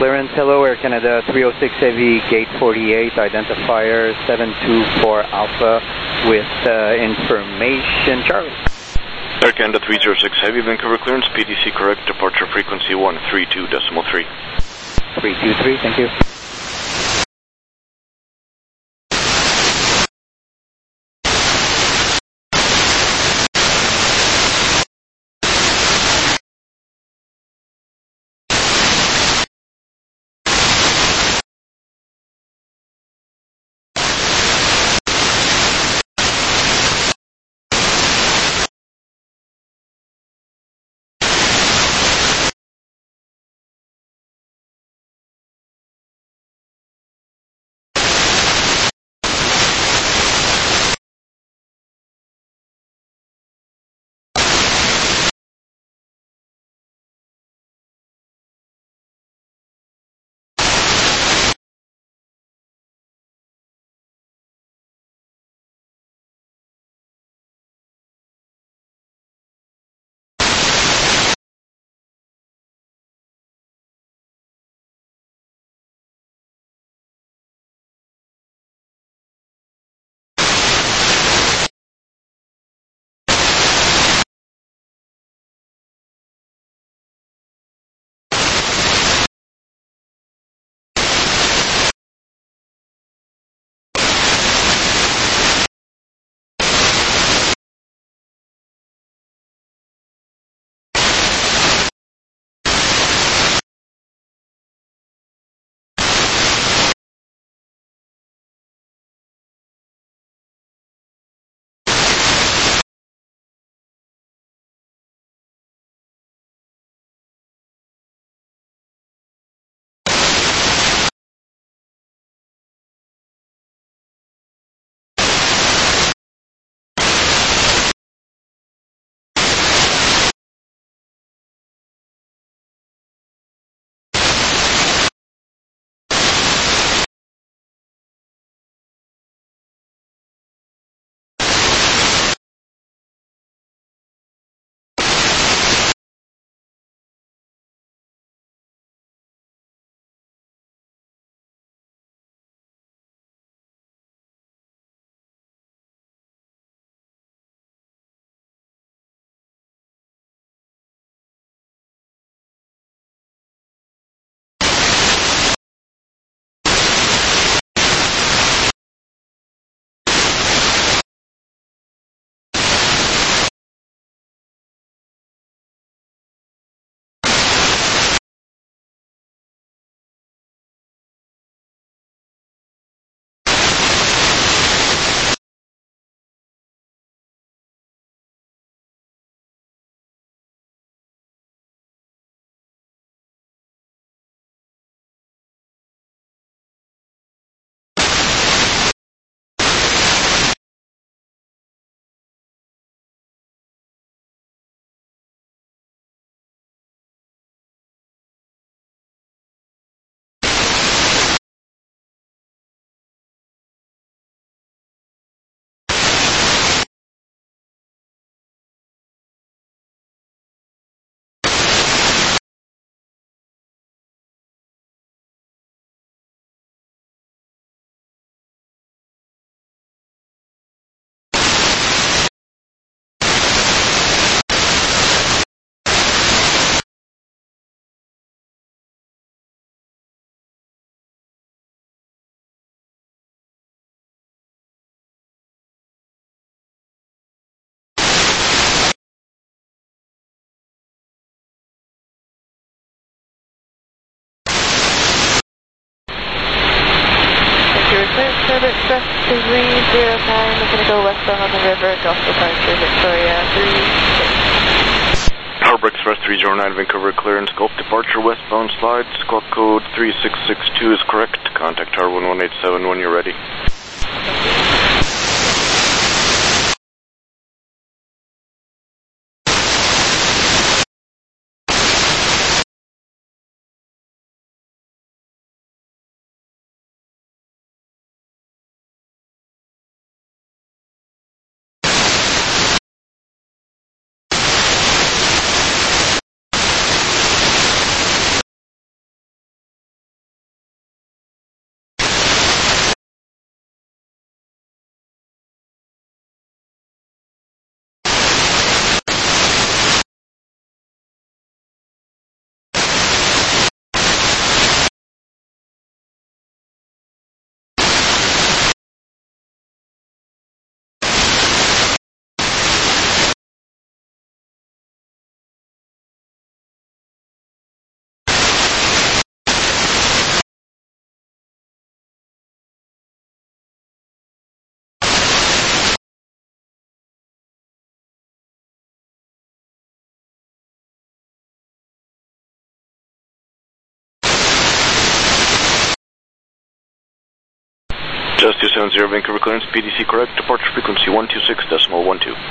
Clearance, hello, Air Canada three oh six Heavy, gate forty-eight, identifier seven two four Alpha with uh, information. Charlie. Air Canada three oh six Heavy, Vancouver clearance, P D C correct, departure frequency one three two decimal three. three two three, thank you. Express three zero nine, we're going to go westbound on the river, Gulf departure, Victoria three six. Harbor Express three zero nine, Vancouver clearance, Gulf departure, westbound slide, squawk code three six six two is correct. Contact Tower one one eight seven when you're ready. Just two seven zero Vancouver clearance, P D C correct, departure frequency one two six decimal one two.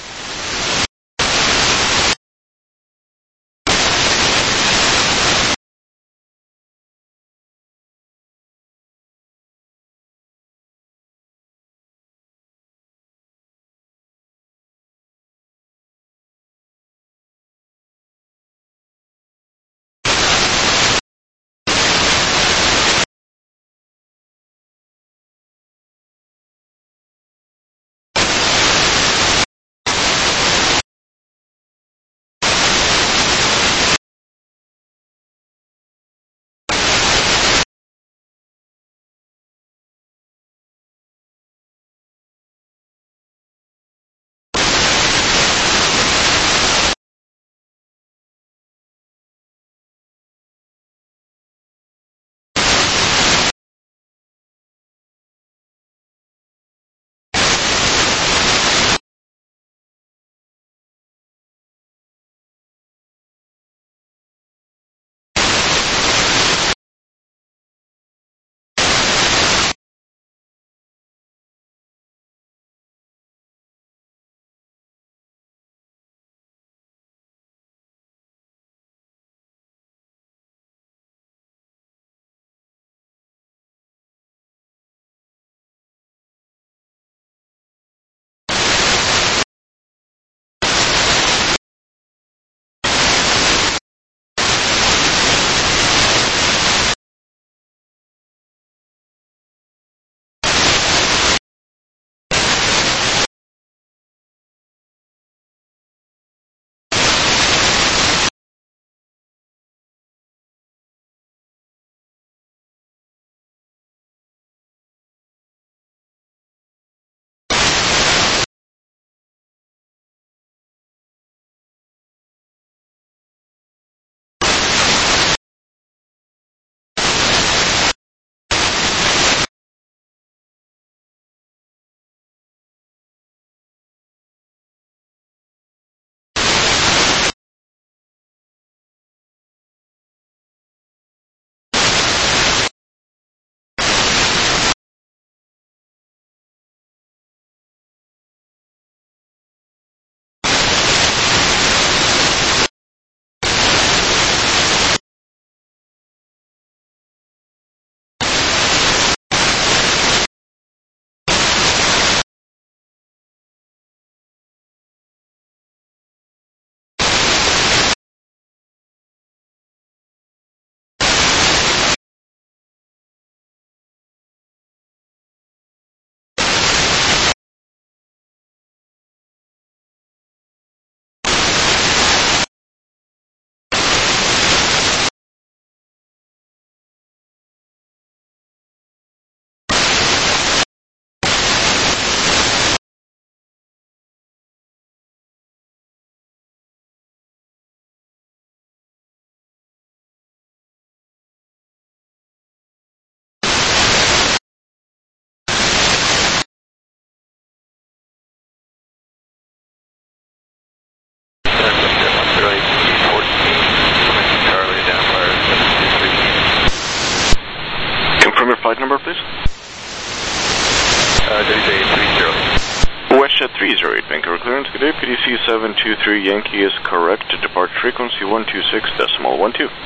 Flight number, please. Uh, W J three zero. WestJet three zero eight, Vancouver clearance. Good day, P D C seven two three Yankee is correct. Departure frequency one two six decimal one two.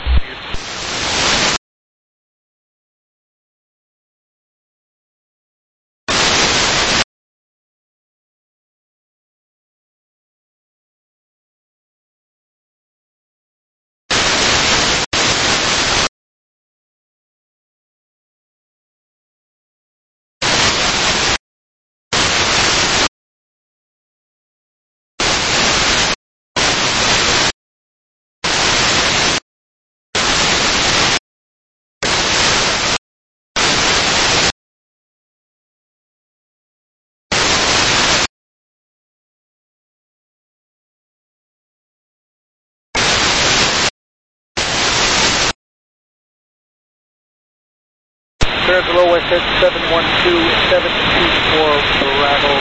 Clearance below WestJet seven one two, seven two four, Bravo.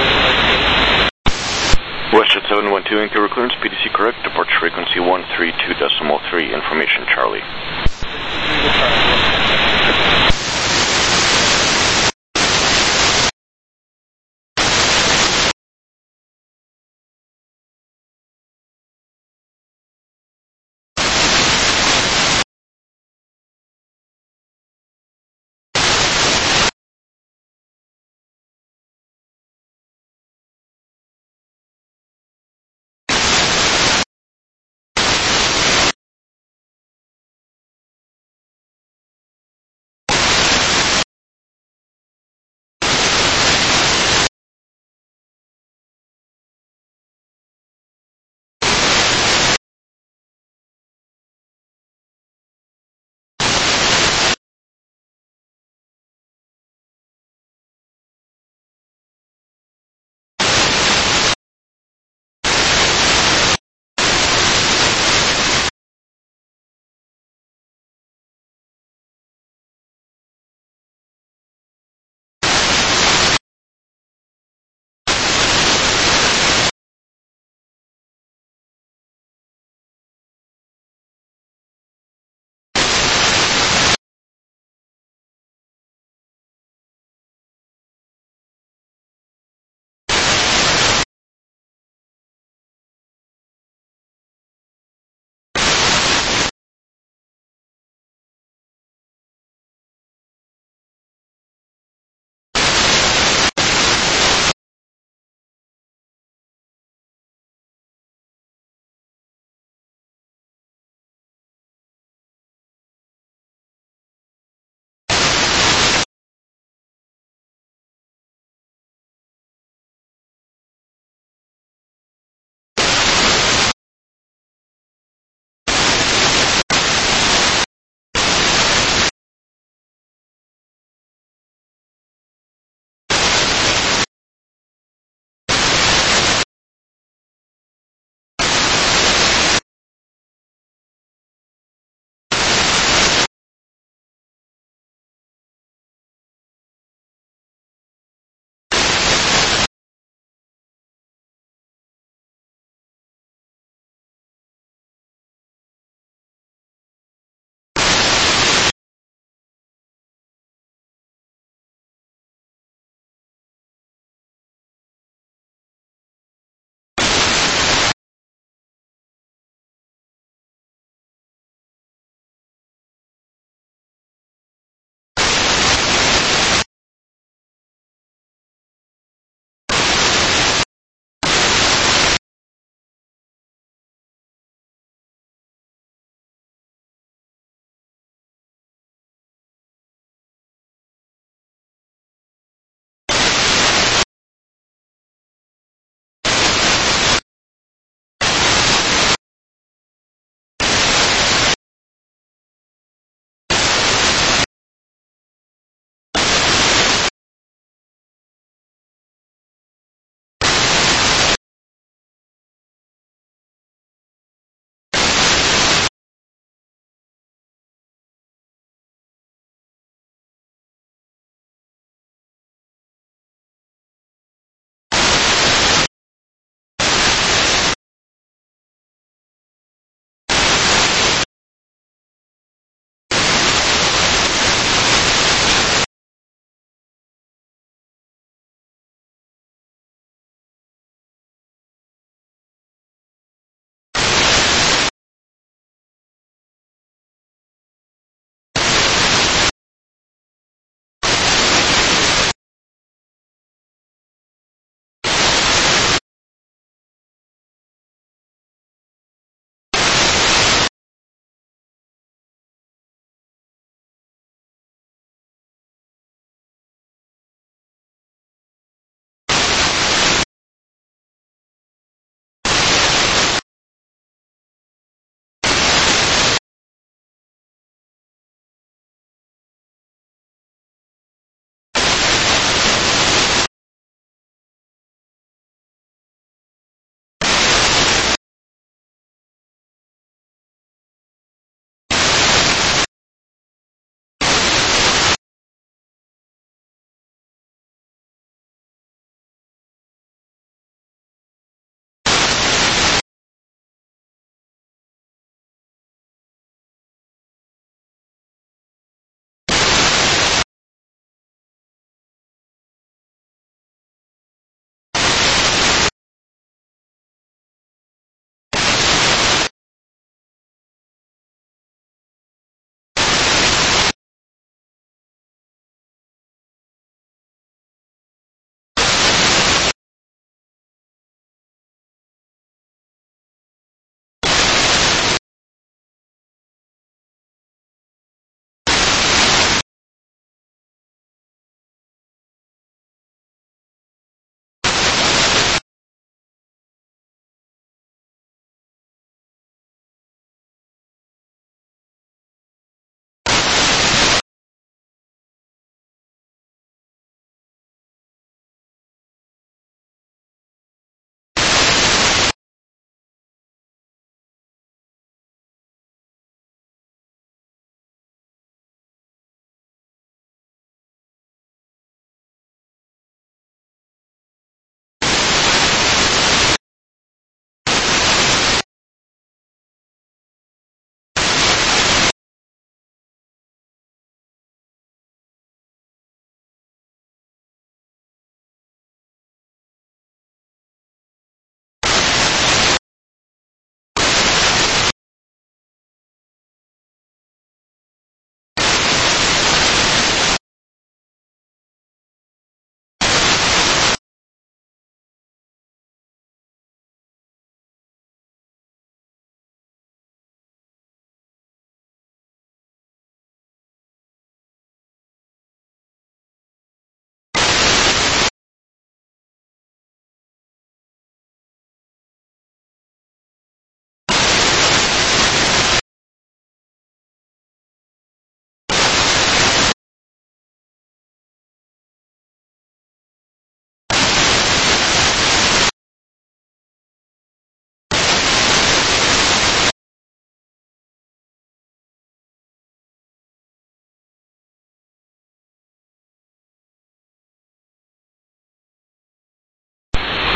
WestJet seven one two, Vancouver clearance, P D C correct, departure frequency one three two decimal three, information Charlie.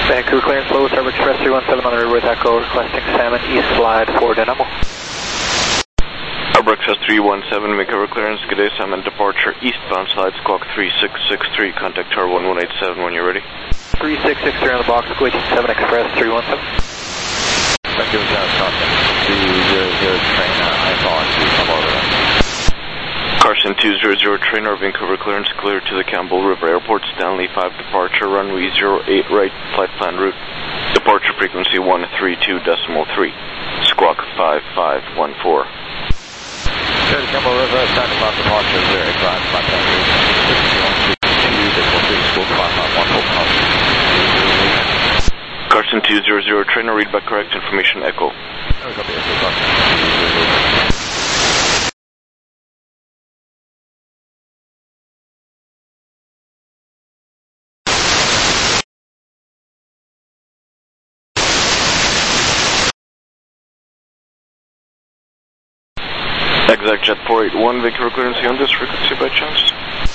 Vancouver clearance, low Harbor Express three one seven on the river with Echo, requesting salmon east slide for Dynamo. Harbor Express three one seven, Vancouver clearance, good day, salmon departure, eastbound slide, squawk three six six three, contact tower one one eight seven when you're ready. three six six three on the box, Squid seven Express three one seven. Vancouver South Carson, two zero zero trainer, I follow two, come over there. Carson two zero zero trainer, Vancouver clearance, clear to the Campbell River Airport, Stanley five departure, runway zero eight right, flight plan route, departure frequency one three two decimal three, squawk five five one four. Clear to Campbell River, Stanley five departure, zero eight right, flight plan route, one three two decimal three, squawk five five one four, Carson two zero zero trainer, read back correct information, Echo. Oh, copy, Echo, Carson two zero zero. Exact Jet four eight one, Vancouver clearance on this frequency by chance?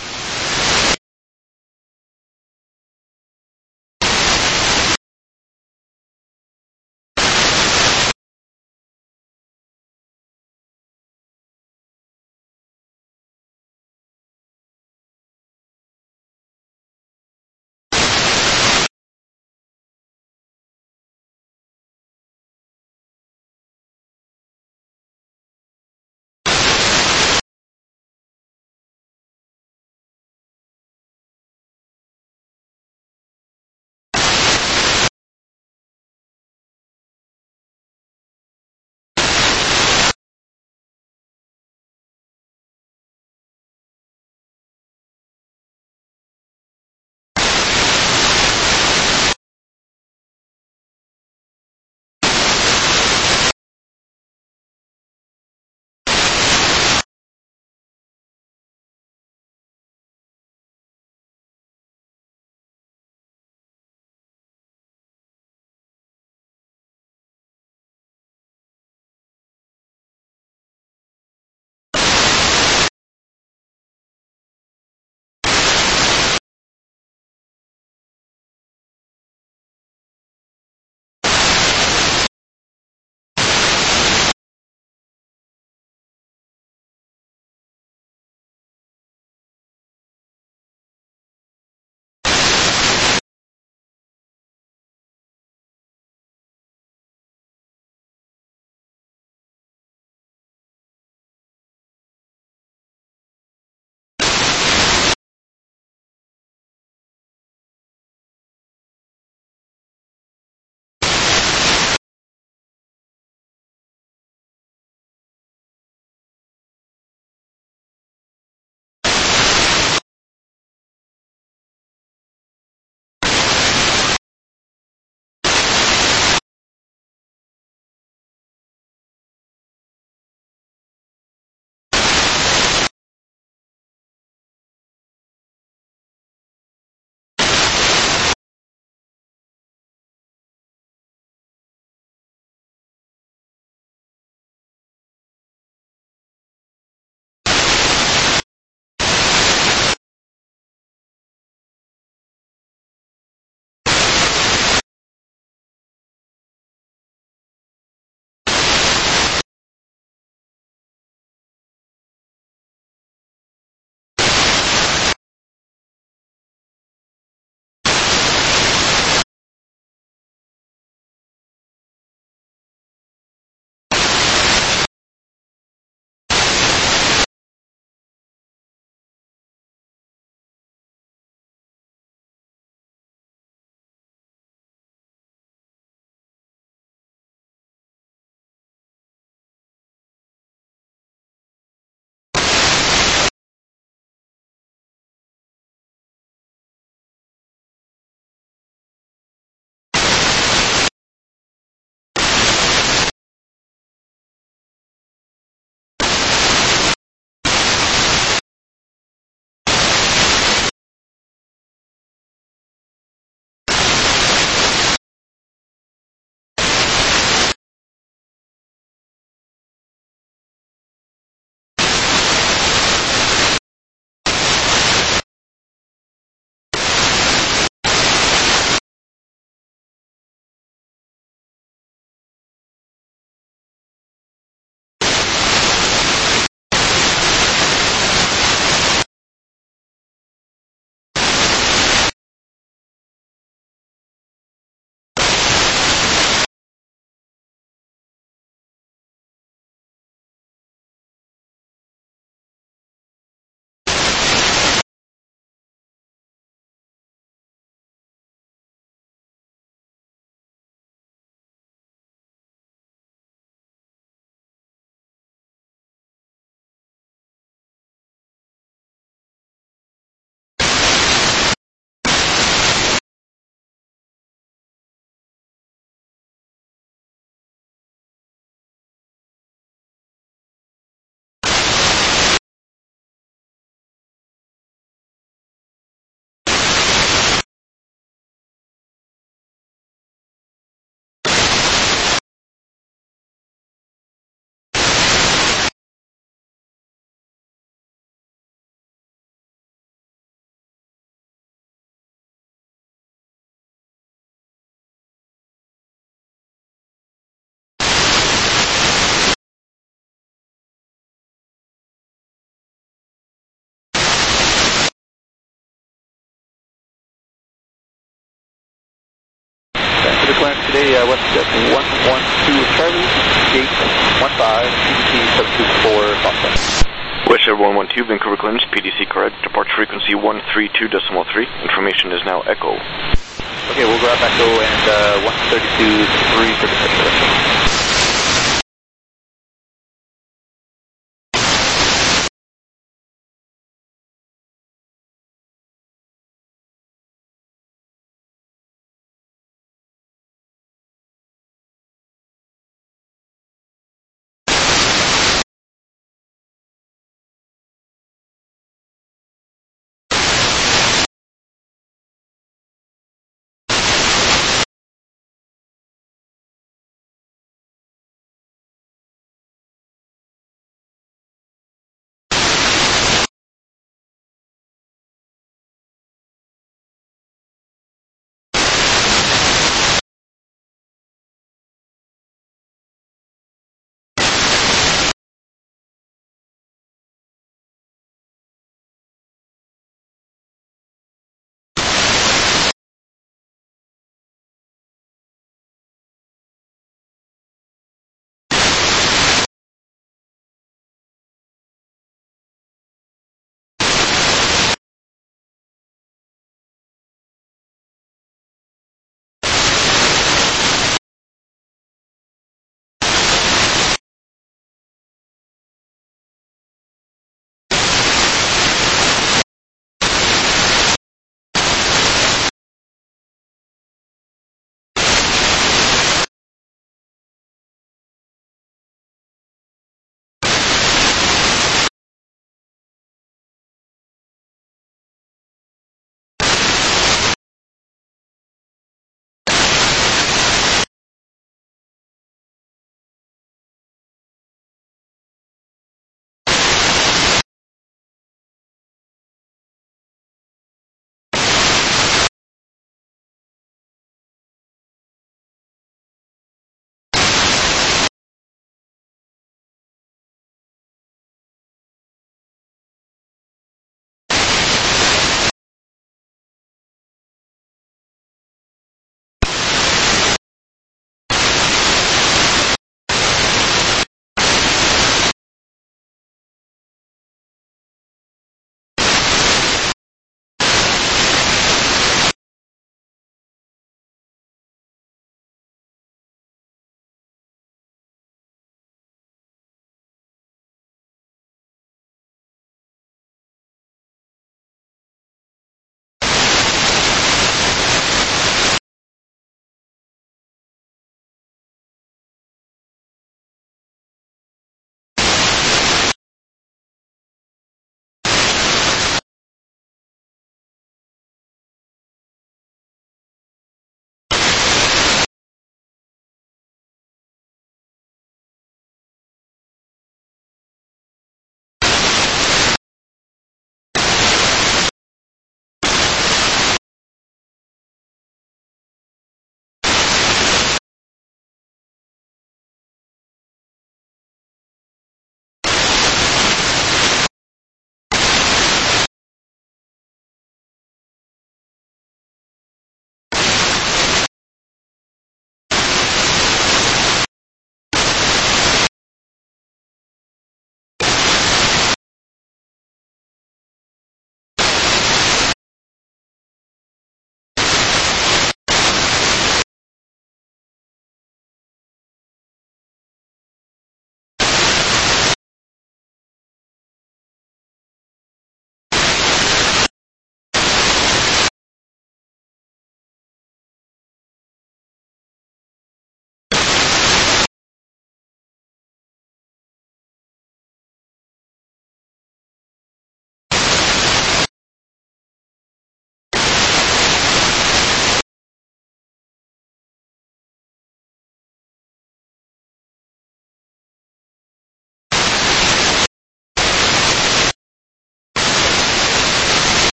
clearance today, uh, WestJet one one two Charlie, gate one five, P D C seven two four, Foxtrot. WestJet one one two, Vancouver clearance, P D C correct, departure frequency one three two decimal three, information is now Echo. Okay, we'll grab Echo and uh, one thirty-two three for the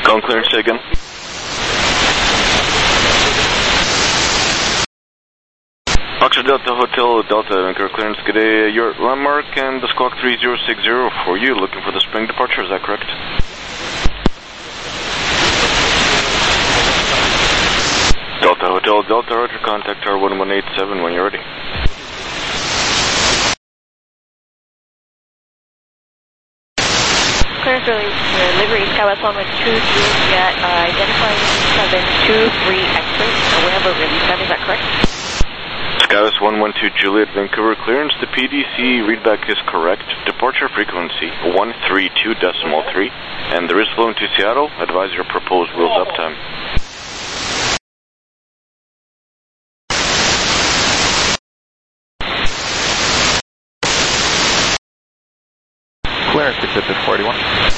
Ground clearance, say again. Oxford Delta Hotel Delta, Vancouver clearance, good day. Your landmark and the squawk three zero six zero for you, looking for the spring departure, is that correct? Delta Hotel Delta, roger, contact tower one one eight seven when you're ready. Clearance early delivery, Skywest one one two Juliet, uh, identifying seven two three X-ray, and we have a release time, is that correct? Skywest one one two Juliet, Vancouver clearance, the P D C readback is correct. Departure frequency one three two decimal three, and there is flown to Seattle. Advise your proposed wheels uptime. Clearance accepted forty-one.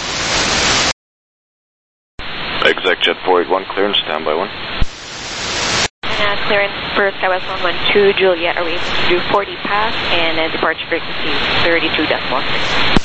Exec Jet four eight one, clearance, standby one. Uh, clearance for Skywest one one two Juliet, are we able to do forty pass, and uh, departure frequency thirty-two decimal three.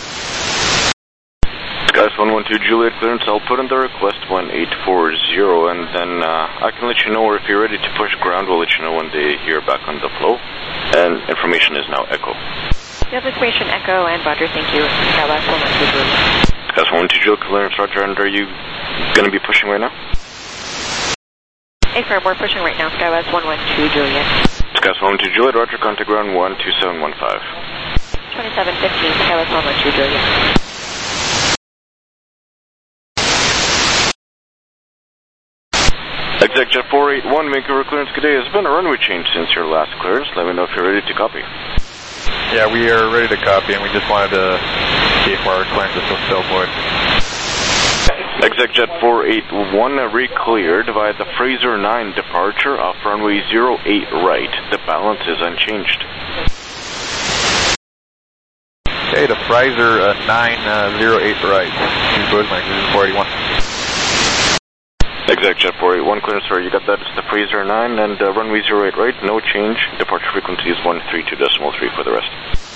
Skywest one one two Juliet, clearance, I'll put in the request one eight four zero, and then uh, I can let you know, or if you're ready to push ground, we'll let you know when they hear back on the flow. And information is now Echo. We have information Echo and Roger, thank you. Skywest one one two Juliet. Skywest one one two Juliet, clearance, roger, and are you going to be pushing right now? Affirm, we're pushing right now, Skywest one one two Juliet. Skywest one one two Juliet, roger, contact ground one two seven one five. twenty-seven fifteen, Skywest one one two Juliet. Exec Jet four eight one, Vancouver clearance, good day. Has been a runway change since your last clearance. Let me know if you're ready to copy. Yeah, we are ready to copy, and we just wanted to see if our clearance is still still void. Exec Jet four eight one, re-cleared via the Fraser nine departure off runway zero eight right. The balance is unchanged. Okay, the Fraser uh, nine zero eight right. Two Bozeman, forty-one. Exec Jet four eight one, clearance, sorry, you got that? It's the Fraser nine and uh, runway zero eight right, no change. Departure frequency is one three two decimal three for the rest.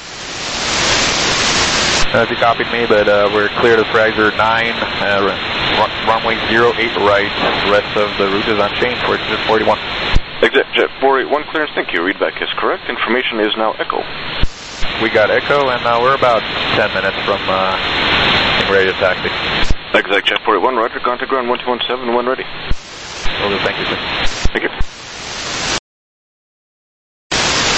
Uh, you copied me, but uh, we're clear to Fraser nine, uh, run, runway zero eight right. The rest of the route is unchanged for forty-one. Exec Jet four eight one, clearance, thank you. Readback is correct. Information is now Echo. We got Echo, and uh, we're about ten minutes from uh, being ready to taxi. Exec Jet four eight one, roger, contact ground one two one seven when ready. Well, thank you, sir.